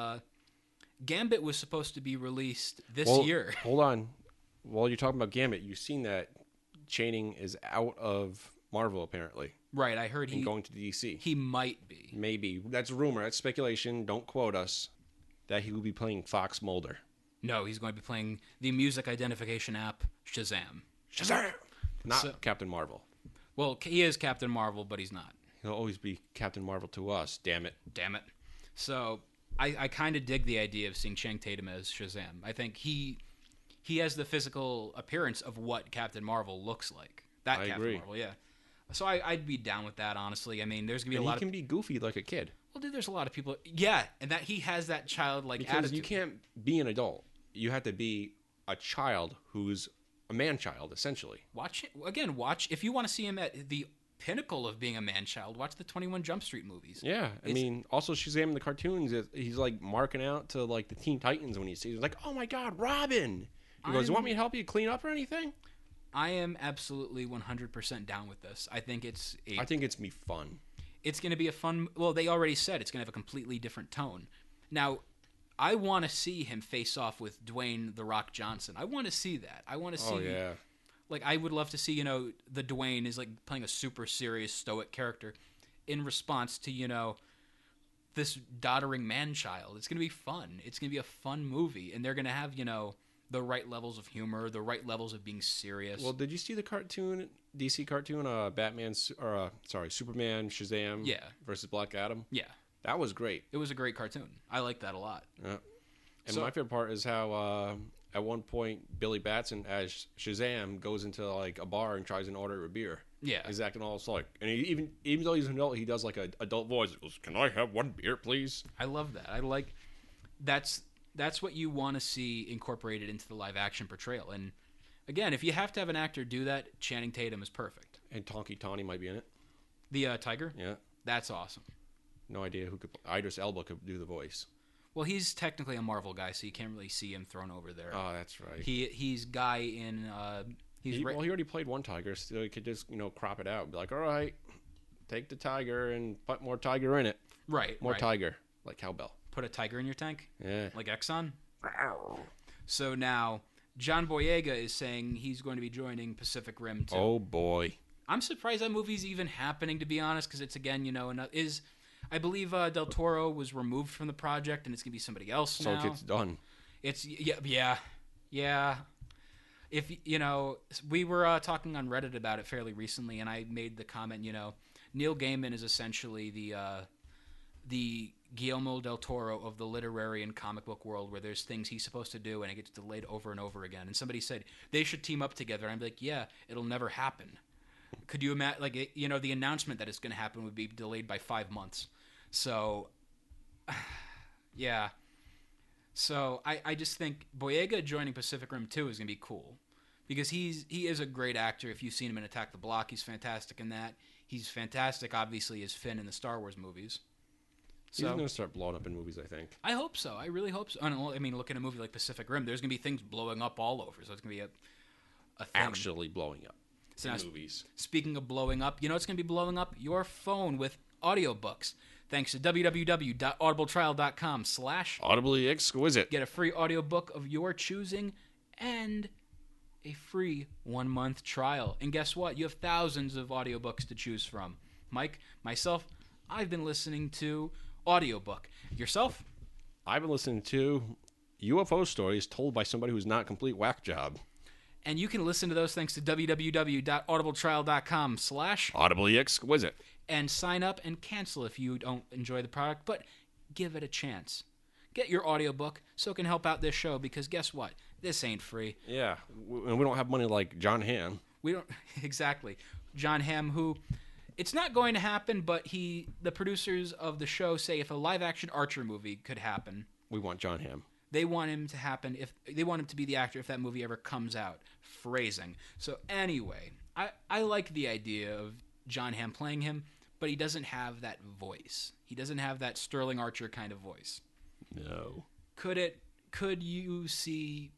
Gambit was supposed to be released this year. Hold on. While you're talking about Gambit, you've seen that Channing is out of Marvel, apparently. Right, I heard and going to DC. He might be. Maybe. That's a rumor. That's speculation. Don't quote us. That he will be playing Fox Mulder. No, he's going to be playing the music identification app Shazam. Shazam! Not Captain Marvel. Well, he is Captain Marvel, but he's not. He'll always be Captain Marvel to us. Damn it. Damn it. So I kind of dig the idea of seeing Channing Tatum as Shazam. I think he has the physical appearance of what Captain Marvel looks like. I Captain agree. Marvel, yeah. So I'd be down with that, honestly. I mean, there's going to be a lot he can be goofy like a kid. Well, dude, there's a lot of people. Yeah, and that he has that childlike because attitude. you can't be an adult. You have to be a child who's a man-child, essentially. Watch if you want to see him at the pinnacle of being a man-child, watch the 21 Jump Street movies. Yeah, I mean, also Shazam in the cartoons, he's like marking out to like the Teen Titans when he sees him. Like, oh my God, Robin! He goes, you want me to help you clean up or anything? I am absolutely 100% down with this. I think it's going to be fun. It's going to be a fun... Well, they already said it's going to have a completely different tone. Now, I want to see him face off with Dwayne "The Rock" Johnson. I want to see that. I want to see... Oh, yeah. Like, I would love to see, the Dwayne is, like, playing a super serious, stoic character in response to, this doddering man-child. It's going to be fun. It's going to be a fun movie, and they're going to have, the right levels of humor, the right levels of being serious. Well, did you see the cartoon, DC cartoon, Superman, Shazam versus Black Adam? Yeah. That was great. It was a great cartoon. I like that a lot. Yeah. And my favorite part is how at one point Billy Batson as Shazam goes into like a bar and tries to order a beer. Yeah. He's acting all like, and he, even though he's an adult, he does like an adult voice. He goes, "Can I have one beer, please?" I love that. I like that's what you want to see incorporated into the live action portrayal. And again, if you have to have an actor do that, Channing Tatum is perfect. And Tonky Tawny might be in it. The tiger? Yeah. That's awesome. No idea who could. Idris Elba could do the voice. Well, he's technically a Marvel guy, so you can't really see him thrown over there. Oh, that's right. He's guy in. He already played one tiger, so he could just crop it out and be like, "All right, take the tiger and put more tiger in it." Right. More tiger, like cowbell. Put a tiger in your tank? Yeah. Like Exxon? So now, John Boyega is saying he's going to be joining Pacific Rim too. Oh, boy. I'm surprised that movie's even happening, to be honest, because it's, again, I believe Del Toro was removed from the project, and it's going to be somebody else now. So it's done. It's, yeah. If, we were talking on Reddit about it fairly recently, and I made the comment, Neil Gaiman is essentially the Guillermo del Toro of the literary and comic book world, where there's things he's supposed to do and it gets delayed over and over again. And somebody said they should team up together. And I'm like, yeah, it'll never happen. Could you imagine, the announcement that it's going to happen would be delayed by 5 months. So, yeah. So I just think Boyega joining Pacific Rim 2 is going to be cool. Because he is a great actor. If you've seen him in Attack the Block, he's fantastic in that. He's fantastic, obviously, as Finn in the Star Wars movies. He's going to start blowing up in movies, I think. I hope so. I really hope so. I mean, look at a movie like Pacific Rim. There's going to be things blowing up all over. So it's going to be a thing. Actually blowing up in movies. Speaking of blowing up, it's going to be blowing up your phone with audiobooks. Thanks to www.audibletrial.com/ Audibly Exquisite. Get a free audiobook of your choosing and a free 1-month trial. And guess what? You have thousands of audiobooks to choose from. Mike, myself, I've been listening to audiobook. Yourself? I've been listening to UFO stories told by somebody who's not a complete whack job. And you can listen to those thanks to www.audibletrial.com/ Audibly Exquisite. And sign up and cancel if you don't enjoy the product, but give it a chance. Get your audiobook so it can help out this show, because guess what? This ain't free. Yeah, and we don't have money like John Hamm. We don't. Exactly. John Hamm, who... It's not going to happen, but the producers of the show say if a live-action Archer movie could happen... We want John Hamm. They want him to happen. They want him to be the actor if that movie ever comes out. Phrasing. So anyway, I like the idea of John Hamm playing him, but he doesn't have that voice. He doesn't have that Sterling Archer kind of voice. No. Could you see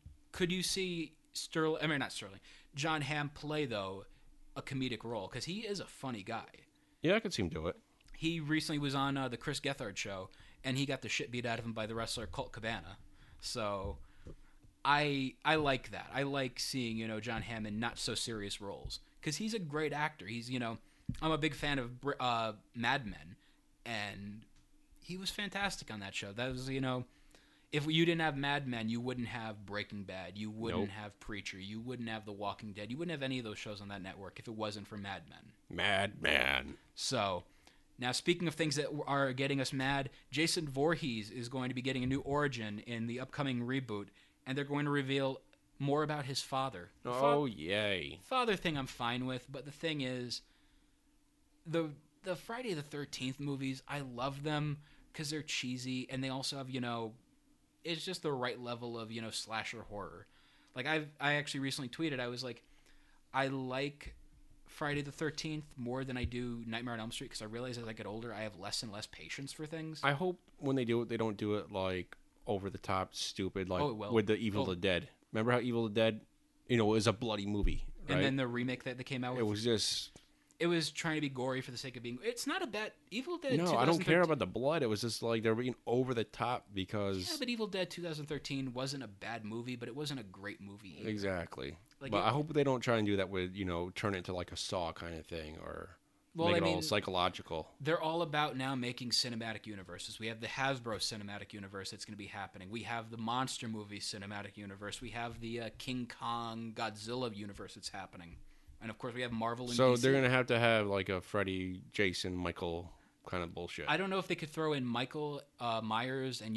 John Hamm play, though, a comedic role? Because he is a funny guy. Yeah, I could see him do it. He recently was on the Chris Gethard show, and he got the shit beat out of him by the wrestler Colt Cabana. So I like that. I like seeing, John Hamm in not so serious roles, because he's a great actor. He's, I'm a big fan of Mad Men, and he was fantastic on that show. That was, if you didn't have Mad Men, you wouldn't have Breaking Bad. You wouldn't have Preacher. You wouldn't have The Walking Dead. You wouldn't have any of those shows on that network if it wasn't for Mad Men. Mad Men. So, now speaking of things that are getting us mad, Jason Voorhees is going to be getting a new origin in the upcoming reboot, and they're going to reveal more about his father. Yay. Father thing I'm fine with, but the thing is, the Friday the 13th movies, I love them because they're cheesy, and they also have, it's just the right level of, slasher horror. Like, I actually recently tweeted, I was like, I like Friday the 13th more than I do Nightmare on Elm Street, because I realize as I get older, I have less and less patience for things. I hope when they do it, they don't do it, like, over the top, stupid, like, with the Evil the Dead. Remember how Evil the Dead, it was a bloody movie, right? And then the remake that they came out with? It was just... It was trying to be gory for the sake of being... It's not a bad... Evil Dead 2013... No, I don't care about the blood. It was just like they were being over the top because... Yeah, but Evil Dead 2013 wasn't a bad movie, but it wasn't a great movie either. Exactly. But I hope they don't try and do that with, turn it into like a Saw kind of thing or... Well, Make I it mean, all psychological. they're all about now making cinematic universes. We have the Hasbro cinematic universe that's going to be happening. We have the monster movie cinematic universe. We have the King Kong Godzilla universe that's happening. And of course, we have Marvel and So DC. they're going to have like a Freddy, Jason, Michael kind of bullshit. I don't know if they could throw in Michael Myers and,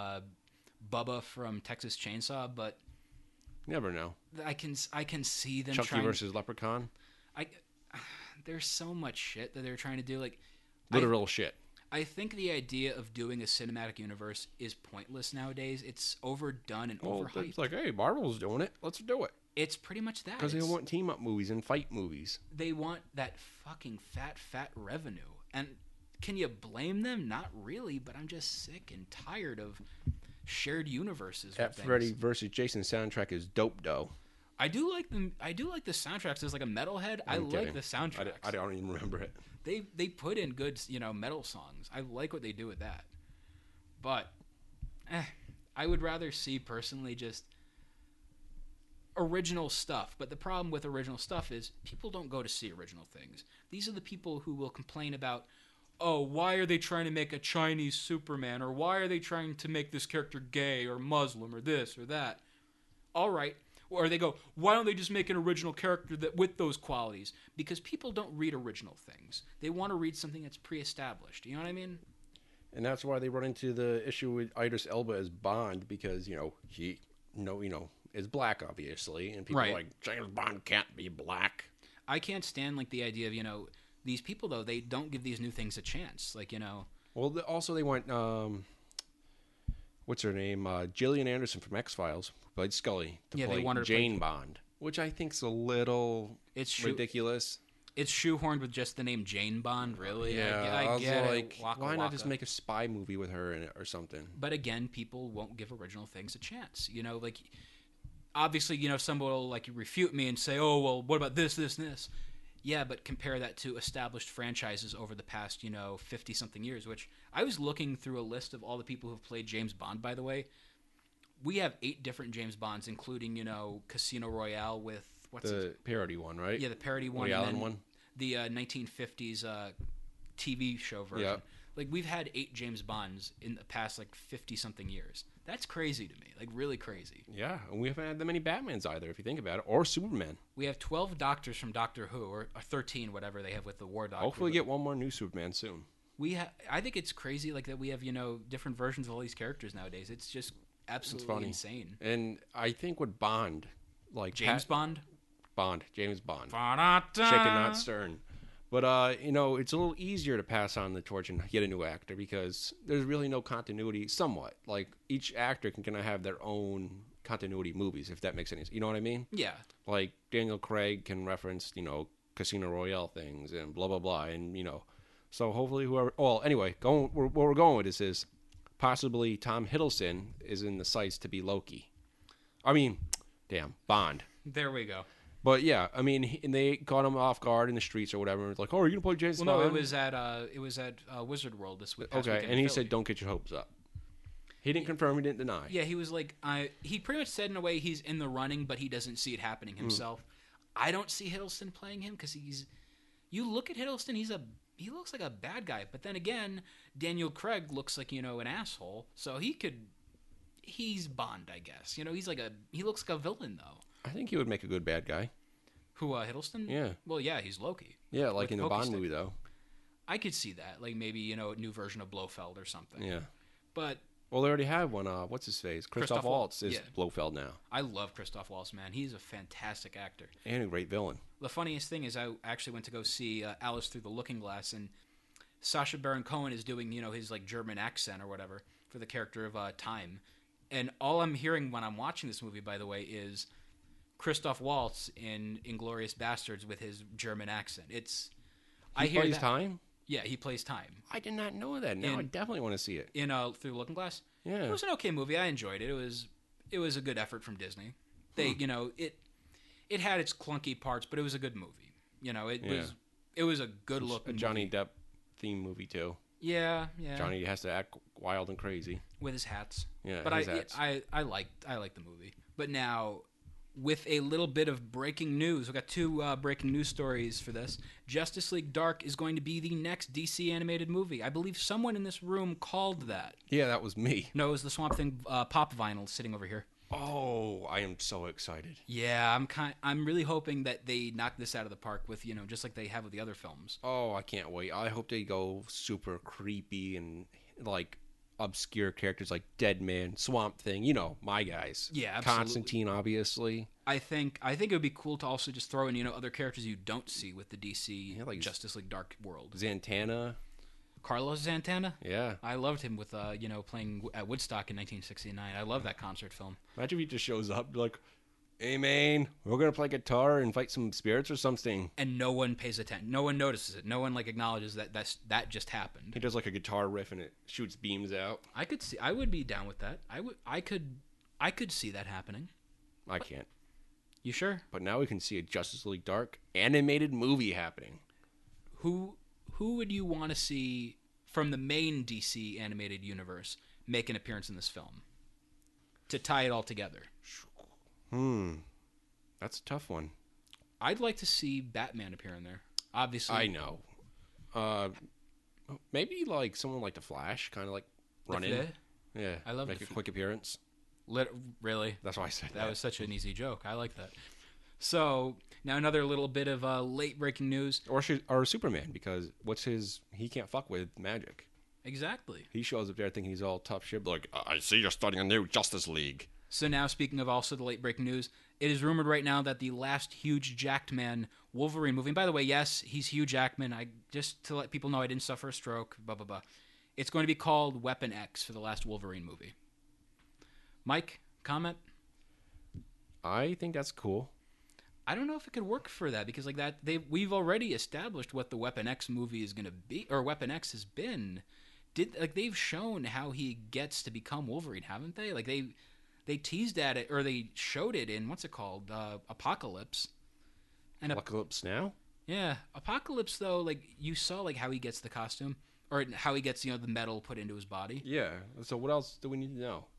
Bubba from Texas Chainsaw, but You never know. I can see them Chucky trying. versus Leprechaun. There's so much shit that they're trying to do. Like, Literal shit. I think the idea of doing a cinematic universe is pointless nowadays. It's overdone and Well, overhyped. it's like, hey, Marvel's doing it. Let's do it. It's pretty much that. Because they want team-up movies and fight movies. They want that fucking fat revenue. And can you blame them? Not really, but I'm just sick and tired of shared universes. That Freddy versus Jason soundtrack is dope, though. I do like them. I do like the soundtracks. As like a metalhead, I like the soundtracks. I don't even remember it. They put in good, metal songs. I like what they do with that. But I would rather see personally just original stuff. But the problem with original stuff is people don't go to see original things. These are the people who will complain about, oh, why are they trying to make a Chinese Superman? Or why are they trying to make this character gay or Muslim or this or that? All right. Or they go, why don't they just make an original character that with those qualities? Because people don't read original things. They want to read something that's pre-established. You know what I mean? And that's why they run into the issue with Idris Elba as Bond, because, he is black, obviously. And people Right. are like, James Bond can't be black. I can't stand the idea of, these people, though, they don't give these new things a chance. Well, also they want, what's her name? Gillian Anderson from X-Files, who played Scully, to Yeah, they play want her to Jane Bond, which I think's a little ridiculous. It's shoehorned with just the name Jane Bond, really. Yeah, I was get like, it. Waka why not waka. just make a spy movie with her in it or something? But again, people won't give original things a chance. Obviously, someone will refute me and say, "Oh, well, what about this, and this?" Yeah, but compare that to established franchises over the past, 50-something years. Which I was looking through a list of all the people who've played James Bond. By the way, we have 8 different James Bonds, including Casino Royale with The parody one, right? Yeah, the parody one. Woody and Allen then one. The 1950s TV show version. Yep. We've had 8 James Bonds in the past 50-something years. That's crazy to me. Really crazy. Yeah, and we haven't had that many Batmans either, if you think about it, or Superman. We have 12 Doctors from Doctor Who, or 13, whatever they have with the War Doctor. Hopefully, get one more new Superman soon. I think it's crazy that we have different versions of all these characters nowadays. It's just absolutely insane. And I think with Bond, James Bond. James Bond, Ba-da-da. shaken not stern. But it's a little easier to pass on the torch and get a new actor because there's really no continuity. Somewhat, each actor can kind of have their own continuity movies, if that makes any sense. You know what I mean? Yeah. Like Daniel Craig can reference, Casino Royale things and blah blah blah, and so hopefully whoever. Well, anyway, where we're going with this is possibly Tom Hiddleston is in the sights to be Loki. I mean, Bond. There we go. But yeah, I mean, and they caught him off guard in the streets or whatever. It's like, oh, are you gonna play James Bond? No, it was at Wizard World this week. Okay, and he said, "Don't get your hopes up." He didn't confirm. He didn't deny. Yeah, he was he pretty much said in a way he's in the running, but he doesn't see it happening himself. I don't see Hiddleston playing him because you look at Hiddleston, he looks like a bad guy. But then again, Daniel Craig looks like an asshole, so he's Bond, I guess. He looks like a villain though. I think he would make a good bad guy. Who, Hiddleston? Yeah. Well, yeah, he's Loki. Yeah, like in the Pokey Bond stick. movie though. I could see that, maybe a new version of Blofeld or something. Yeah. But Well, they already have one. What's his face? Christoph Waltz is Blofeld now, I love Christoph Waltz, man. He's a fantastic actor. and a great villain. The funniest thing is I actually went to go see Alice Through the Looking Glass, and Sacha Baron Cohen is doing, his German accent or whatever for the character of Time. And all I'm hearing when I'm watching this movie, by the way, is Christoph Waltz in Inglourious Bastards with his German accent. He plays Time? Yeah, he plays Time. I did not know that. Now I definitely want to see it. In Through the Looking Glass? Yeah. It was an okay movie. I enjoyed it. It was a good effort from Disney. They, it had its clunky parts, but it was a good movie. It was a good look. A Johnny Depp theme movie too. Yeah. Johnny has to act wild and crazy with his hats. Yeah, but his hats. I liked the movie. But now with a little bit of breaking news. We've got two breaking news stories for this. Justice League Dark is going to be the next DC animated movie. I believe someone in this room called that. Yeah, that was me. No, it was the Swamp Thing pop vinyl sitting over here. Oh, I am so excited. Yeah, I'm really hoping that they knock this out of the park with, just like they have with the other films. Oh, I can't wait. I hope they go super creepy and like obscure characters like Deadman, Swamp Thing, my guys. Yeah, absolutely. Constantine, obviously. I think it would be cool to also just throw in, other characters you don't see with the DC like Justice League Dark world. Zatanna. Carlos Santana? Yeah. I loved him with, playing at Woodstock in 1969. I love that concert film. Imagine if he just shows up like, hey, man, we're going to play guitar and fight some spirits or something. And no one pays attention. No one notices it. No one, acknowledges that just happened. He does, a guitar riff and it shoots beams out. I would be down with that. I could see that happening. I can't. You sure? But now we can see a Justice League Dark animated movie happening. Who would you want to see from the main DC animated universe make an appearance in this film to tie it all together? That's a tough one. I'd like to see Batman appear in there. Obviously. I know. Maybe someone like the Flash, kind of run in. Yeah. I love make a quick appearance. Really? That's why I said that. That was such an easy joke. I like that. So now another little bit of late breaking news. Or Superman, because he can't fuck with magic. Exactly. He shows up there thinking he's all tough shit, like, I see you're starting a new Justice League. So now, speaking of also the late breaking news, it is rumored right now that the last huge jacked man Wolverine movie, and by the way, yes, he's Hugh Jackman. Just to let people know I didn't suffer a stroke, blah, blah, blah. It's going to be called Weapon X for the last Wolverine movie. Mike, comment? I think that's cool. I don't know if it could work for that because we've already established what the Weapon X movie is going to be, or Weapon X has been. They've shown how he gets to become Wolverine, haven't they? They teased at it, or they showed it in what's it called, Apocalypse. And Apocalypse Now? Yeah, Apocalypse though, you saw how he gets the costume, or how he gets the metal put into his body. Yeah. So what else do we need to know?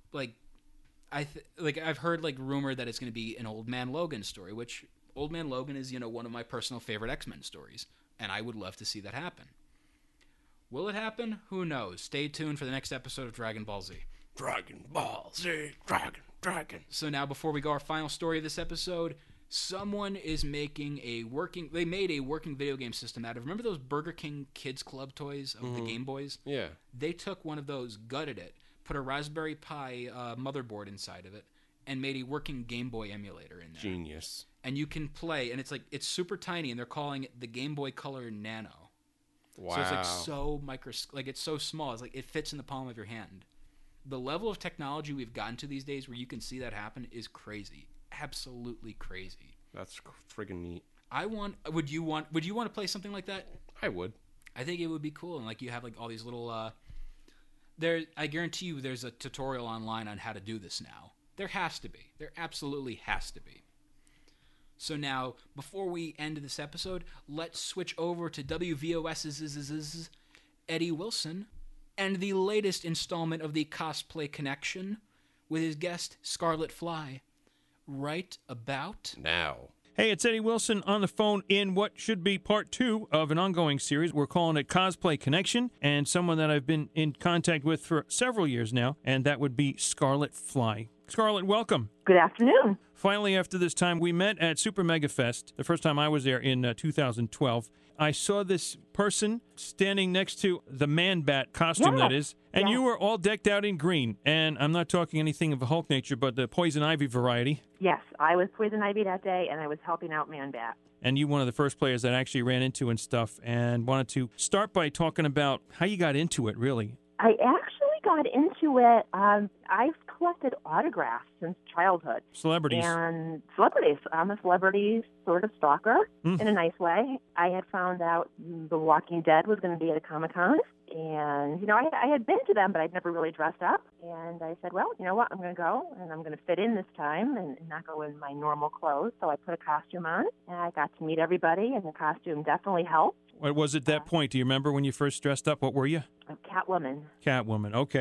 I've heard rumor that it's going to be an Old Man Logan story, which Old Man Logan is one of my personal favorite X-Men stories, and I would love to see that happen. Will it happen? Who knows? Stay tuned for the next episode of Dragon Ball Z. Dragon Ball Z, Dragon. So now, before we go, our final story of this episode, someone is making they made a working video game system out of, remember those Burger King Kids Club toys of the Game Boys? Yeah. They took one of those, gutted it, put a Raspberry Pi motherboard inside of it, and made a working Game Boy emulator in there. Genius. And you can play, and it's super tiny, and they're calling it the Game Boy Color Nano. Wow. So it's so it's so small. It's it fits in the palm of your hand. The level of technology we've gotten to these days where you can see that happen is crazy. Absolutely crazy. That's friggin' neat. Would you want to play something like that? I would. I think it would be cool, and you have all these little I guarantee you there's a tutorial online on how to do this now. There has to be. There absolutely has to be. So now, before we end this episode, let's switch over to WVOS's Eddie Wilson and the latest installment of the Cosplay Connection with his guest, Scarlet Fly, right about now. Hey, it's Eddie Wilson on the phone in what should be part 2 of an ongoing series. We're calling it Cosplay Connection, and someone that I've been in contact with for several years now, and that would be Scarlet Fly. Scarlet, welcome. Good afternoon. Finally, after this time, we met at Super Mega Fest, the first time I was there in 2012. I saw this person standing next to the Man-Bat costume, that is, and you were all decked out in green. And I'm not talking anything of a Hulk nature, but the Poison Ivy variety. Yes, I was Poison Ivy that day, and I was helping out Man-Bat. And you one of the first players that I actually ran into and stuff, and wanted to start by talking about how you got into it, really. I actually got into it. I've collected autographs since childhood. Celebrities. And celebrities. I'm a celebrity sort of stalker in a nice way. I had found out The Walking Dead was going to be at a Comic-Con. And, I had been to them, but I'd never really dressed up. And I said, well, you know what, I'm going to go, and I'm going to fit in this time and not go in my normal clothes. So I put a costume on, and I got to meet everybody, and the costume definitely helped. What was at that point? Do you remember when you first dressed up? What were you? Catwoman. Catwoman, okay. I was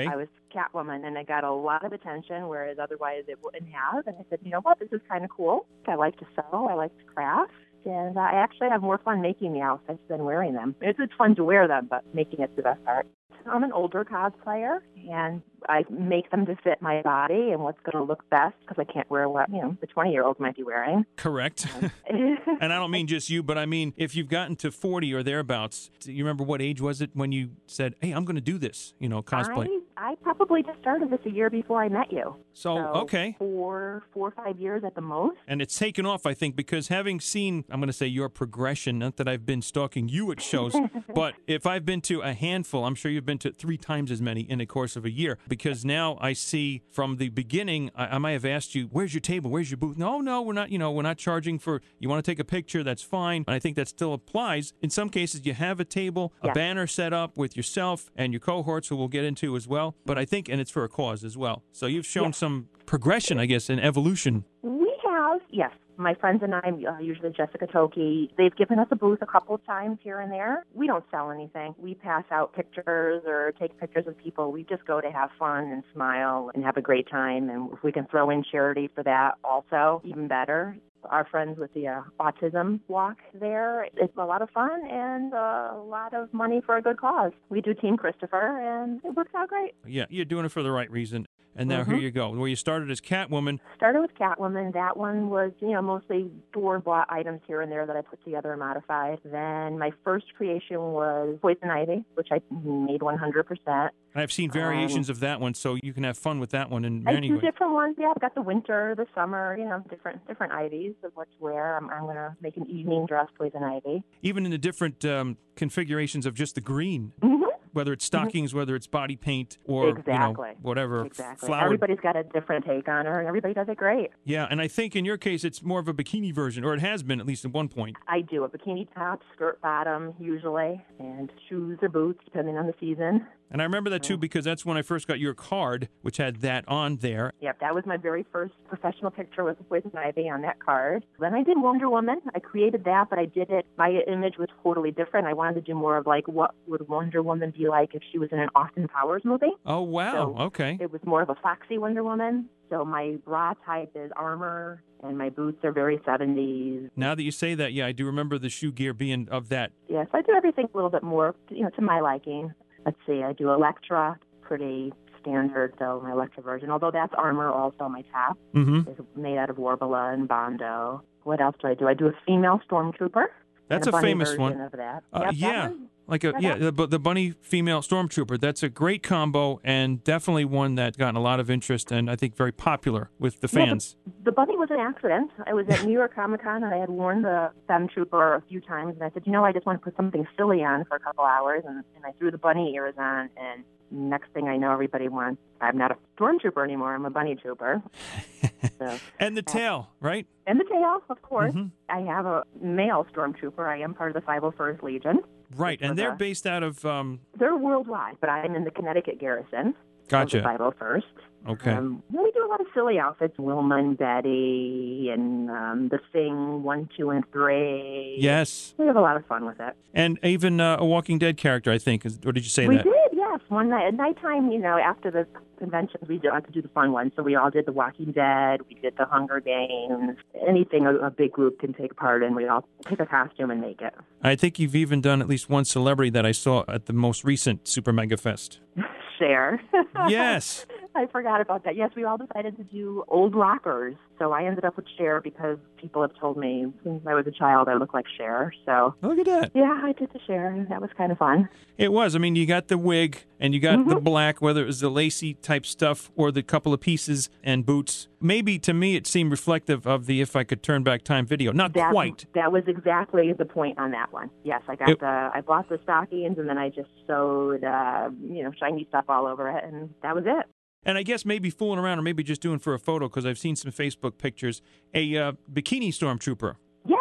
Catwoman, and it got a lot of attention, whereas otherwise it wouldn't have. And I said, you know what, this is kind of cool. I like to sew. I like to craft. And I actually have more fun making the outfits than wearing them. It's fun to wear them, but making it's the best part. I'm an older cosplayer, and I make them to fit my body and what's going to look best, because I can't wear what, the 20-year-olds might be wearing. Correct. And I don't mean just you, but I mean if you've gotten to 40 or thereabouts, you remember what age was it when you said, hey, I'm going to do this, cosplay? I probably just started this a year before I met you. So okay. 4 or 5 years at the most. And it's taken off, I think, because having seen, I'm going to say your progression, not that I've been stalking you at shows, but if I've been to a handful, I'm sure you've been to 3 times as many in the course of a year, because now I see from the beginning, I might have asked you, where's your table? Where's your booth? No, we're not, we're not charging for, you want to take a picture, that's fine. And I think that still applies. In some cases, you have a table, a banner set up with yourself and your cohorts, who we'll get into as well. But I think, and it's for a cause as well. So you've shown some progression, I guess, and evolution. We have, yes. My friends and I, usually Jessica Toki, they've given us a booth a couple of times here and there. We don't sell anything. We pass out pictures or take pictures of people. We just go to have fun and smile and have a great time. And if we can throw in charity for that also, even better. Our friends with the autism walk there, it's a lot of fun and a lot of money for a good cause. We do Team Christopher, and it works out great. Yeah, you're doing it for the right reason. And now here you go. Where you started as Catwoman. Started with Catwoman. That one was, mostly store-bought items here and there that I put together and modified. Then my first creation was Poison Ivy, which I made 100%. I've seen variations of that one, so you can have fun with that one in I many do ways. Different ones. Yeah, I've got the winter, the summer, different ivies of what to wear. I'm going to make an evening dress Poison Ivy. Even in the different configurations of just the green. Whether it's stockings, whether it's body paint, or whatever. Exactly. Flowered. Everybody's got a different take on her, and everybody does it great. Yeah, and I think in your case it's more of a bikini version, or it has been at least at one point. I do a bikini top, skirt bottom usually, and shoes or boots depending on the season. And I remember that too because that's when I first got your card, which had that on there. Yep, that was my very first professional picture with Poison Ivy on that card. Then I did Wonder Woman. I created that, but I did it. My image was totally different. I wanted to do more of like what would Wonder Woman be like if she was in an Austin Powers movie. Oh, wow. So okay. It was more of a foxy Wonder Woman. So my bra type is armor, and my boots are very 70s. Now that you say that, yeah, I do remember the shoe gear being of that. Yes, I do everything a little bit more, to my liking. Let's see, I do Elektra, pretty standard, though, my Elektra version. Although that's armor also, my top is made out of Warbler and Bondo. What else do? I do a female Stormtrooper. That's a famous version one. Of that. Yeah. The bunny female stormtrooper. That's a great combo and definitely one that gotten a lot of interest and I think very popular with the fans. The bunny was an accident. I was at New York Comic Con and I had worn the Femme Trooper a few times and I said, I just want to put something silly on for a couple hours and I threw the bunny ears on and next thing I know everybody wants, I'm not a stormtrooper anymore, I'm a bunny trooper. So, and the tail, right? And the tail, of course. I have a male stormtrooper. I am part of the 501st Legion. Right, and they're based out of... They're worldwide, but I'm in the Connecticut Garrison. Gotcha. Of the 501st. Okay. We do a lot of silly outfits. Wilma and Betty and The Thing 1, 2, and 3. Yes. We have a lot of fun with it. And even a Walking Dead character, I think. Or did you say we that? We did, yes. One night, at nighttime, after the conventions, we like to do the fun ones. So we all did The Walking Dead. We did The Hunger Games. Anything a big group can take part in, we all pick a costume and make it. I think you've even done at least one celebrity that I saw at the most recent Super Mega Fest. Cher. Yes. I forgot about that. Yes, we all decided to do old rockers. So I ended up with Cher because people have told me since I was a child I look like Cher. So look at that. Yeah, I did the Cher, and that was kind of fun. It was. I mean, you got the wig and you got the black, whether it was the lacy type stuff or the couple of pieces and boots. Maybe to me it seemed reflective of the If I Could Turn Back Time video. Not quite. That was exactly the point on that one. Yes, I bought the stockings and then I just sewed, shiny stuff all over it, and that was it. And I guess maybe fooling around or maybe just doing for a photo, because I've seen some Facebook pictures, a bikini stormtrooper.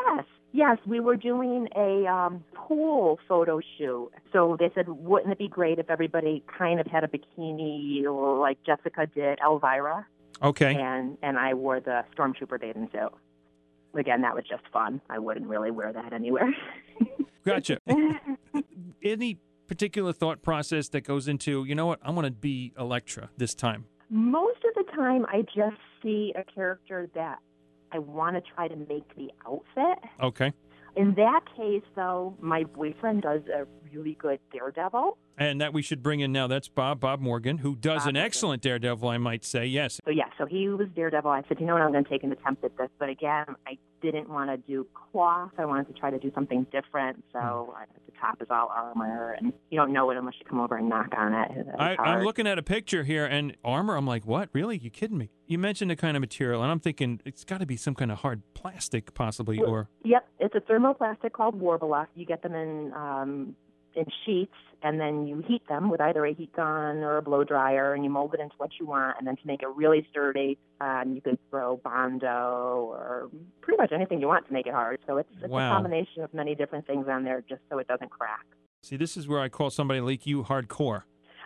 Yes, we were doing a pool photo shoot. So they said, wouldn't it be great if everybody kind of had a bikini like Jessica did, Elvira? Okay. And I wore the Stormtrooper bathing suit. Again, that was just fun. I wouldn't really wear that anywhere. Gotcha. Any particular thought process that goes into, you know what, I'm going to be Elektra this time? Most of the time, I just see a character that I want to try to make the outfit. Okay. In that case, though, my boyfriend does a really good Daredevil. And that we should bring in now, that's Bob Morgan, who does an excellent Daredevil, I might say, yes. So he was Daredevil. I said, you know what, I'm going to take an attempt at this. But again, I didn't want to do cloth. I wanted to try to do something different. So the top is all armor, and you don't know it unless you come over and knock on it. I'm looking at a picture here, and armor, I'm like, what? Really? You kidding me? You mentioned the kind of material, and I'm thinking it's got to be some kind of hard plastic, possibly, or... Yep, it's a thermoplastic called Warbala. You get them in sheets, and then you heat them with either a heat gun or a blow dryer, and you mold it into what you want. And then to make it really sturdy, you could throw Bondo or pretty much anything you want to make it hard. So it's a combination of many different things on there just so it doesn't crack. See, this is where I call somebody like you hardcore.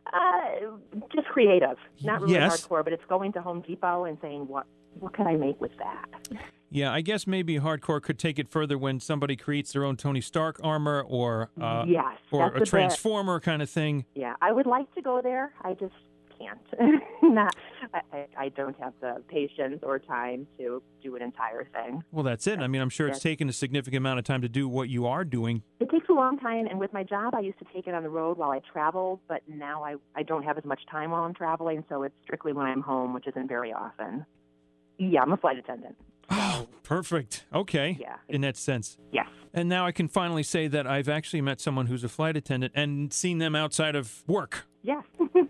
Just creative. Not really Yes. hardcore, but it's going to Home Depot and saying, what can I make with that? Yeah, I guess maybe hardcore could take it further when somebody creates their own Tony Stark armor or Yes, or that's a Transformer kind of thing. Yeah, I would like to go there. I just can't. I don't have the patience or time to do an entire thing. Well, that's it. I mean, I'm sure it's taken a significant amount of time to do what you are doing. It takes a long time, and with my job, I used to take it on the road while I traveled, but now I don't have as much time while I'm traveling, so it's strictly when I'm home, which isn't very often. Yeah, I'm a flight attendant. Oh, perfect. Okay. Yeah. In that sense. Yes. And now I can finally say that I've actually met someone who's a flight attendant and seen them outside of work. Yes.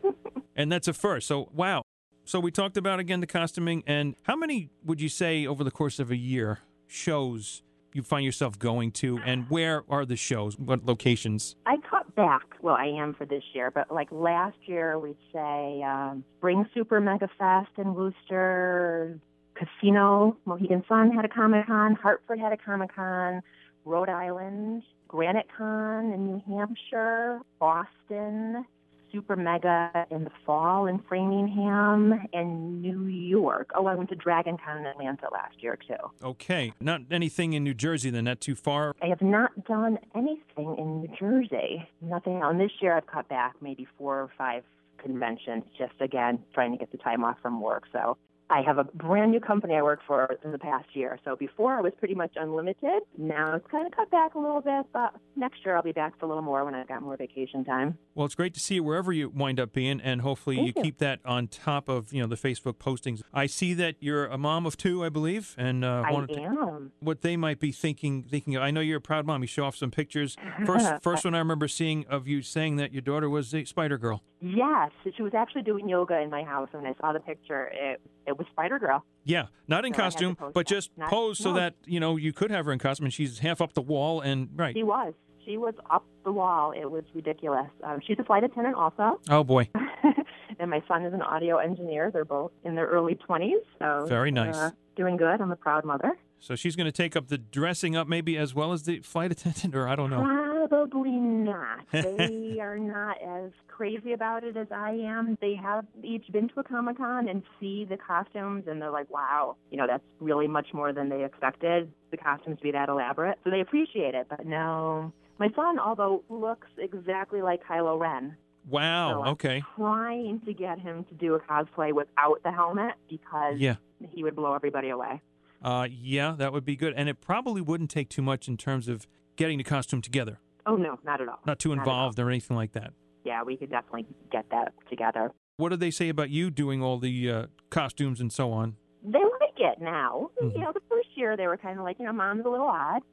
And that's a first. So, wow. So we talked about, again, the costuming. And how many would you say over the course of a year shows you find yourself going to? And where are the shows? What locations? I cut back. Well, I am for this year, but like last year, we'd say Spring Super Mega Fest in Worcester, Casino, Mohegan Sun had a Comic-Con, Hartford had a Comic-Con, Rhode Island, Granite Con in New Hampshire, Boston, Super Mega in the fall in Framingham, and New York. Oh, I went to Dragon Con in Atlanta last year, too. Okay. Not anything in New Jersey, then, not too far? I have not done anything in New Jersey. Nothing. On this year, I've cut back maybe 4 or 5 conventions, just, again, trying to get the time off from work, so... I have a brand new company I work for in the past year. So before I was pretty much unlimited. Now it's kind of cut back a little bit, but next year I'll be back for a little more when I've got more vacation time. Well, it's great to see you wherever you wind up being, and hopefully you keep that on top of the Facebook postings. I see that you're a mom of 2, I believe, and I am. What they might be thinking. I know you're a proud mom. You show off some pictures. First one I remember seeing of you saying that your daughter was a Spider Girl. Yes, she was actually doing yoga in my house, and I saw the picture. It was Spider Girl. Yeah, not in costume, but just pose so that you could have her in costume. And she's half up the wall, and right. She was up the wall. It was ridiculous. She's a flight attendant also. Oh boy. And my son is an audio engineer. They're both in their early 20s. So very nice. Doing good. I'm a proud mother. So she's going to take up the dressing up maybe as well as the flight attendant, or I don't know. Probably not. They are not as crazy about it as I am. They have each been to a Comic-Con and see the costumes, and they're like, wow, that's really much more than they expected, the costumes to be that elaborate. So they appreciate it. But no, my son, although looks exactly like Kylo Ren. Wow, so okay. I'm trying to get him to do a cosplay without the helmet because he would blow everybody away. Yeah, that would be good. And it probably wouldn't take too much in terms of getting the costume together. Oh, no, not at all. Not too involved or anything like that. Yeah, we could definitely get that together. What do they say about you doing all the costumes and so on? They like it now. Mm-hmm. The first year they were kind of like, Mom's a little odd.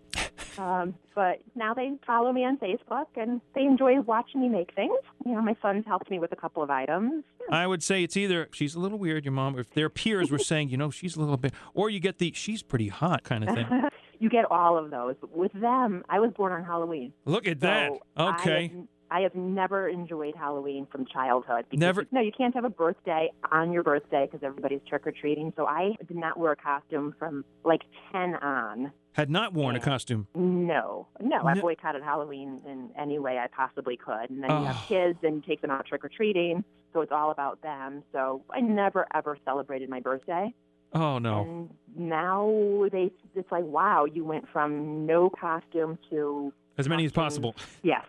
But now they follow me on Facebook, and they enjoy watching me make things. My son's helped me with a couple of items. I would say it's either she's a little weird, your mom, if their peers were saying, she's a little bit, or you get the she's pretty hot kind of thing. You get all of those. But with them, I was born on Halloween. Look at that. Okay. I have never enjoyed Halloween from childhood. Never? No, you can't have a birthday on your birthday because everybody's trick-or-treating. So I did not wear a costume from like 10 on. Had not worn a costume? No. I boycotted Halloween in any way I possibly could. And then you have kids and you take them out trick-or-treating. So it's all about them. So I never, ever celebrated my birthday. Oh, no. And now it's like, wow, you went from no costume to... As many as possible. Yes.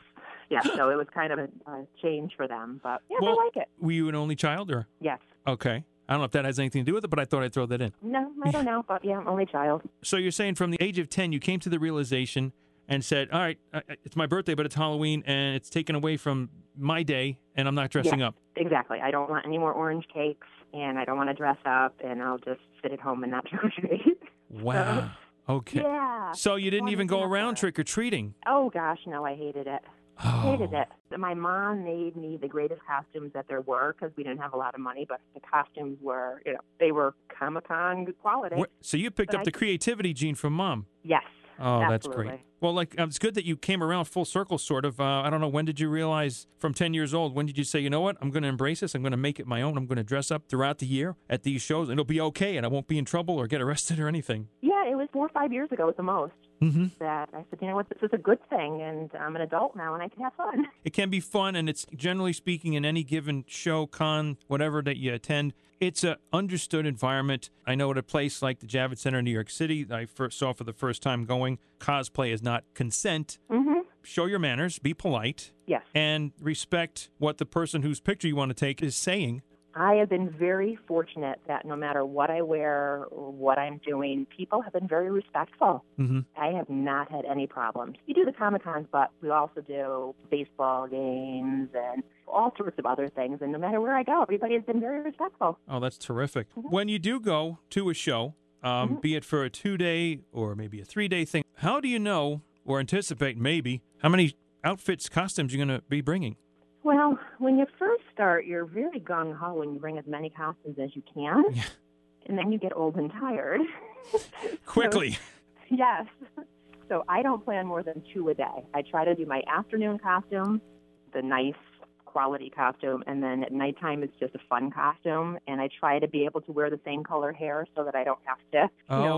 Yeah, so it was kind of a change for them. But, yeah, Well, they like it. Were you an only child, or? Yes. Okay. I don't know if that has anything to do with it, but I thought I'd throw that in. No, I don't know. But, yeah, only child. So you're saying from the age of 10, you came to the realization and said, all right, it's my birthday, but it's Halloween, and it's taken away from my day, and I'm not dressing up. Exactly. I don't want any more orange cakes, and I don't want to dress up, and I'll just sit at home and not trick or treat. Wow. Okay. Yeah. So you didn't even go around trick. trick-or-treating? Oh, gosh, no, I hated it. Oh. Hated it. My mom made me the greatest costumes that there were because we didn't have a lot of money, but the costumes were, they were Comic-Con quality. So you picked up the creativity gene from Mom. Yes. Oh, absolutely. that's great. Well, it's good that you came around full circle, sort of. I don't know, when did you realize from 10 years old, when did you say, you know what, I'm going to embrace this, I'm going to make it my own, I'm going to dress up throughout the year at these shows, and it'll be okay, and I won't be in trouble or get arrested or anything? Yeah, it was 4 or 5 years ago at the most that I said, you know what, this is a good thing, and I'm an adult now, and I can have fun. It can be fun, and it's generally speaking in any given show, con, whatever that you attend, it's an understood environment. I know at a place like the Javits Center in New York City, I first saw for the first time going, cosplay is not consent. Show your manners, be polite, Yes. and respect what the person whose picture you want to take is saying. I have been very fortunate that no matter what I wear or what I'm doing, people have been very respectful. I have not had any problems. You do the Comic-Cons, but we also do baseball games and all sorts of other things. And no matter where I go, everybody has been very respectful. Oh, that's terrific. When you do go to a show, be it for a 2-day or maybe a 3-day thing, how do you know or anticipate maybe how many outfits, costumes you're going to be bringing? Well, when you first start, you're very gung-ho and you bring as many costumes as you can. Yeah. And then you get old and tired. Quickly. Yes. So I don't plan more than 2 a day. I try to do my afternoon costume, the nice quality costume, and then at nighttime it's just a fun costume. And I try to be able to wear the same color hair so that I don't have to,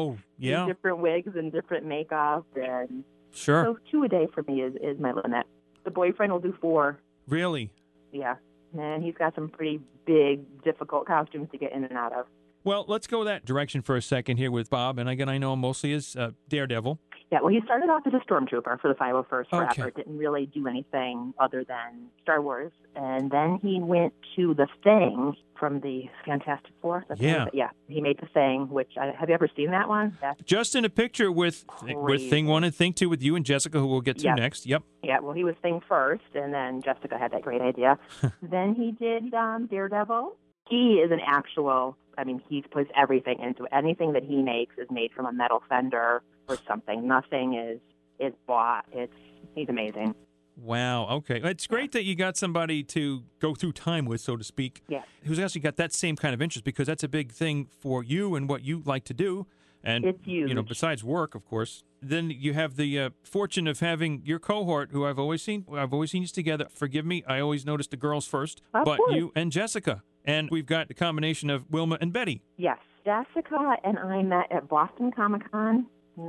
do different wigs and different makeup. And Sure. so 2 a day for me is my limit. The boyfriend will do 4. Really? Yeah. And he's got some pretty big, difficult costumes to get in and out of. Well, let's go that direction for a second here with Bob. And again, I know him mostly as Daredevil. Yeah, well, he started off as a stormtrooper for the 501st forever. Okay. Didn't really do anything other than Star Wars. And then he went to the Thing from the Fantastic Four. Yeah. Yeah, he made the Thing, which, have you ever seen that one? That's Just in a picture with crazy. Thing 1 and Thing 2 with you and Jessica, who we'll get to Yes. next. Yep. Yeah, well, he was Thing first, and then Jessica had that great idea. Then he did Daredevil. He is an actual, he puts everything into it. Anything that he makes is made from a metal fender or something. Nothing is bought. He's amazing. Wow. Okay. It's great that you got somebody to go through time with, so to speak, Yeah. who's actually got that same kind of interest, because that's a big thing for you and what you like to do. And, It's huge. besides work, of course. Then you have the fortune of having your cohort, who I've always seen you together. Forgive me, I always noticed the girls first. Of but course. you and Jessica. And we've got the combination of Wilma and Betty. Yes. Jessica and I met at Boston Comic-Con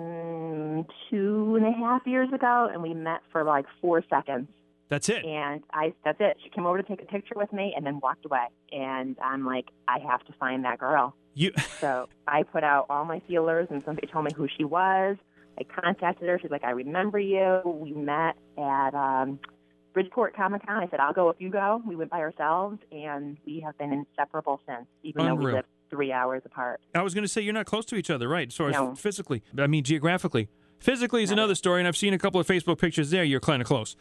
2.5 years ago, and we met for like 4 seconds. That's it. And that's it. She came over to take a picture with me and then walked away. And I'm like, I have to find that girl. So I put out all my feelers, and somebody told me who she was. I contacted her. She's like, I remember you. We met at Bridgeport Comic-Con. I said, I'll go if you go. We went by ourselves, and we have been inseparable since, even though we Unreal. live 3 hours apart. I was going to say you're not close to each other, right? So No. physically, geographically. Physically is another story, and I've seen a couple of Facebook pictures there. You're kind of close.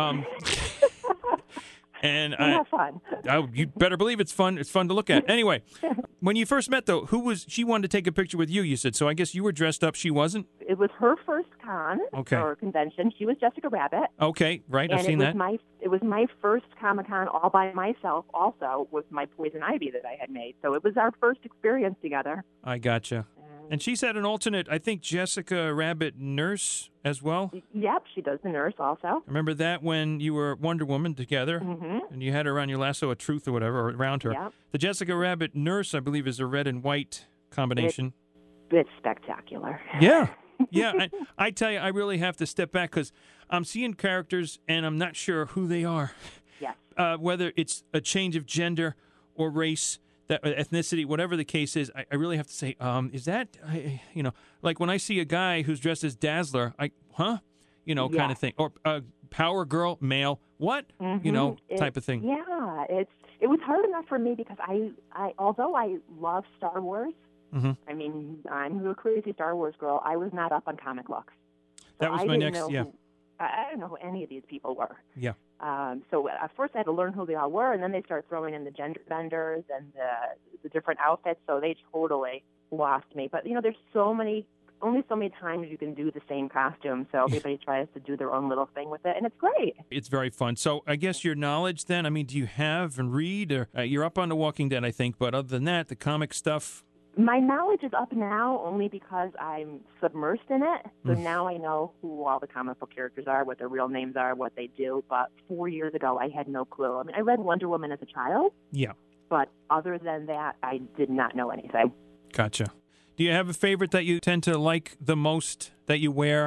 And We have fun. you better believe it's fun. It's fun to look at. Anyway, when you first met, though, she wanted to take a picture with you, you said. So I guess you were dressed up. She wasn't? It was her first con or convention. She was Jessica Rabbit. Okay, right. And I've seen that. It was my first Comic-Con all by myself also with my Poison Ivy that I had made. So it was our first experience together. I gotcha. And she's had an alternate, I think, Jessica Rabbit nurse as well. Yep, she does the nurse also. Remember that when you were Wonder Woman together, and you had her around your lasso of truth or whatever, or around her. Yep. The Jessica Rabbit nurse, I believe, is a red and white combination. It's spectacular. Yeah. Yeah. I tell you, I really have to step back because I'm seeing characters and I'm not sure who they are. Yes. Whether it's a change of gender or race, ethnicity, whatever the case is, I really have to say, is that, like when I see a guy who's dressed as Dazzler, kind of thing. Or power girl, male, what? Type of thing. Yeah, it was hard enough for me because I although I love Star Wars, I mean, I'm a crazy Star Wars girl. I was not up on comic books. So That was my next, I didn't know who any of these people were. Yeah. So at first I had to learn who they all were, and then they started throwing in the gender benders and the different outfits, so they totally lost me. But, there's only so many times you can do the same costume, so everybody tries to do their own little thing with it, and it's great. It's very fun. So I guess your knowledge then, I mean, do you have and read? Or, you're up on The Walking Dead, I think, but other than that, the comic stuff... My knowledge is up now only because I'm submersed in it. So now I know who all the comic book characters are, what their real names are, what they do. But 4 years ago, I had no clue. I mean, I read Wonder Woman as a child. Yeah. But other than that, I did not know anything. Gotcha. Do you have a favorite that you tend to like the most that you wear?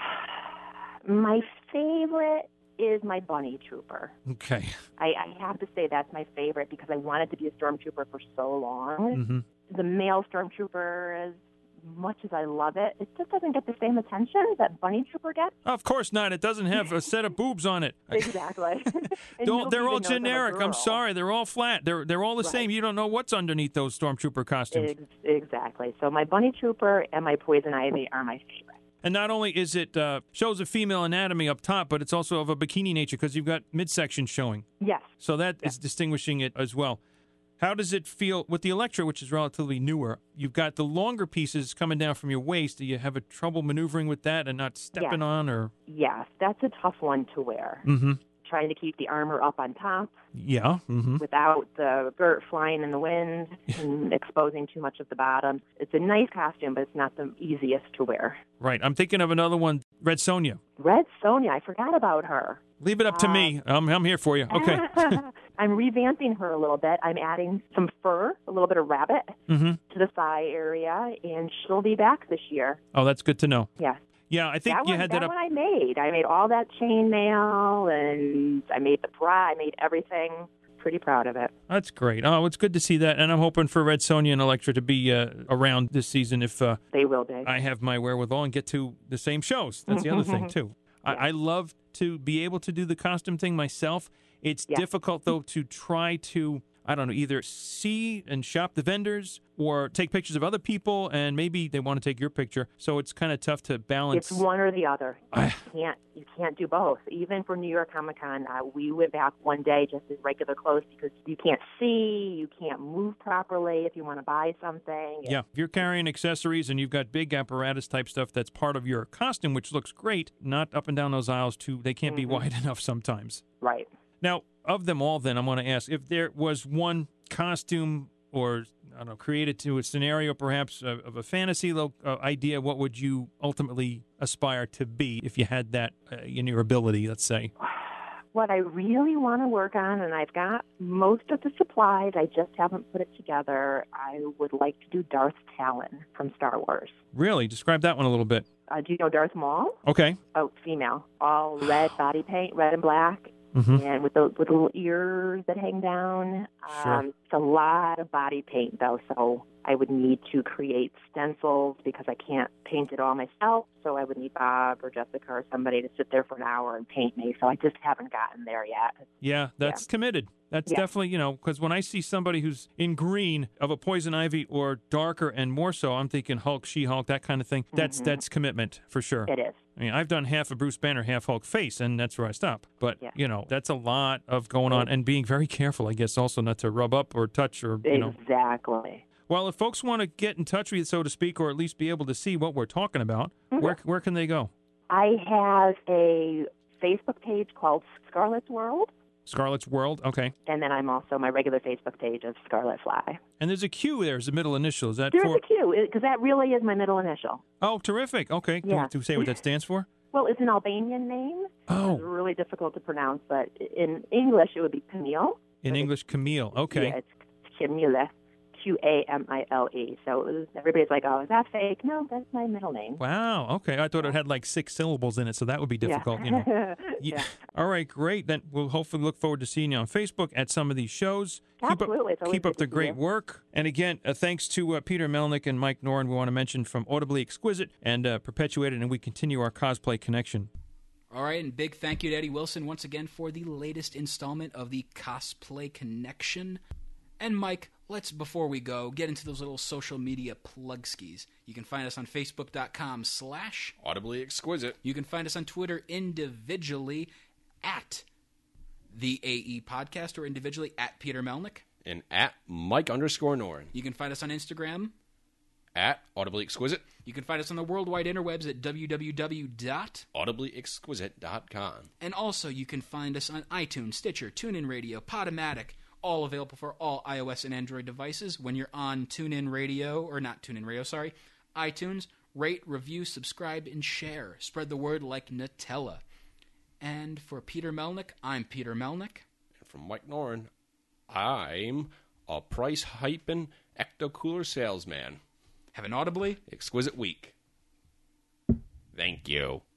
My favorite is my bunny trooper. Okay. I have to say that's my favorite because I wanted to be a stormtrooper for so long. The male stormtrooper, as much as I love it, it just doesn't get the same attention that bunny trooper gets. Of course not. It doesn't have a set of boobs on it. Exactly. They're all generic. I'm sorry. They're all flat. They're all the same. You don't know what's underneath those stormtrooper costumes. Exactly. So my bunny trooper and my poison ivy are my favorite. And not only is it shows a female anatomy up top, but it's also of a bikini nature because you've got midsection showing. Yes. So that is distinguishing it as well. How does it feel with the Elektra, which is relatively newer? You've got the longer pieces coming down from your waist. Do you have a trouble maneuvering with that and not stepping on? Or Yes, that's a tough one to wear. Trying to keep the armor up on top. Yeah. Without the dirt flying in the wind and exposing too much of the bottom. It's a nice costume, but it's not the easiest to wear. Right. I'm thinking of another one, Red Sonja. Red Sonja, I forgot about her. Leave it up to me. I'm here for you. Okay. I'm revamping her a little bit. I'm adding some fur, a little bit of rabbit to the thigh area, and she'll be back this year. Oh, that's good to know. Yes. Yeah, I think you had that up. That one I made. I made all that chainmail, and I made the bra. I made everything. Pretty proud of it. That's great. Oh, it's good to see that. And I'm hoping for Red Sonja and Elektra to be around this season if they will be. I have my wherewithal and get to the same shows. That's the other thing, too. Yeah. I love to be able to do the costume thing myself. It's difficult, though, to try to, I don't know, either see and shop the vendors or take pictures of other people, and maybe they want to take your picture. So it's kind of tough to balance. It's one or the other. You can't do both. Even for New York Comic Con, we went back one day just in regular clothes because you can't see, you can't move properly if you want to buy something. Yeah, if you're carrying accessories and you've got big apparatus type stuff that's part of your costume, which looks great, not up and down those aisles too. They can't be wide enough sometimes. Right. Now, of them all, then, I'm going to ask, if there was one costume or, I don't know, created to a scenario perhaps of a fantasy idea, what would you ultimately aspire to be if you had that in your ability, let's say? What I really want to work on, and I've got most of the supplies, I just haven't put it together, I would like to do Darth Talon from Star Wars. Really? Describe that one a little bit. Do you know Darth Maul? Okay. Oh, female. All red body paint, red and black. And with the little ears that hang down. Sure. It's a lot of body paint, though, so I would need to create stencils because I can't paint it all myself, so I would need Bob or Jessica or somebody to sit there for an hour and paint me, so I just haven't gotten there yet. Yeah, that's committed. That's definitely, because when I see somebody who's in green of a poison ivy or darker and more so, I'm thinking Hulk, She-Hulk, that kind of thing. That's commitment for sure. It is. I mean, I've done half a Bruce Banner, half Hulk face, and that's where I stop. But, that's a lot of going on and being very careful, I guess, also not to rub up or touch or, Exactly. Well, if folks want to get in touch with you, so to speak, or at least be able to see what we're talking about, where can they go? I have a Facebook page called Scarlet's World. Scarlet's World, okay. And then I'm also, my regular Facebook page is Scarlet Fly. And there's a Q there as a middle initial. Is that There's a Q, because that really is my middle initial. Oh, terrific. Okay. Yeah. Do you say what that stands for? Well, it's an Albanian name. Oh. It's really difficult to pronounce, but in English it would be Camille. In English, Camille. Okay. Yeah, it's Camille. Qamile. So everybody's like, oh, is that fake? No, that's my middle name. Wow. Okay. I thought it had like 6 syllables in it, so that would be difficult. Yeah. All right. Great. Then we'll hopefully look forward to seeing you on Facebook at some of these shows. Absolutely. Keep up the great work. And again, thanks to Peter Melnick and Mike Noren, we want to mention from Audibly Exquisite and Perpetuated, and we continue our cosplay connection. All right, and big thank you to Eddie Wilson once again for the latest installment of the Cosplay Connection. And Mike, let's, before we go, get into those little social media plug skis. You can find us on Facebook.com/ Audibly Exquisite. You can find us on Twitter individually at the AE Podcast or individually at Peter Melnick. And at Mike_Noren. You can find us on Instagram at Audibly Exquisite. You can find us on the worldwide interwebs at www.audiblyexquisite.com. And also you can find us on iTunes, Stitcher, TuneIn Radio, Podomatic, all available for all iOS and Android devices. When you're on iTunes, rate, review, subscribe, and share. Spread the word like Nutella. And for Peter Melnick, I'm Peter Melnick. And from Mike Noren, I'm a price-hyping ecto-cooler salesman. Have an audibly exquisite week. Thank you.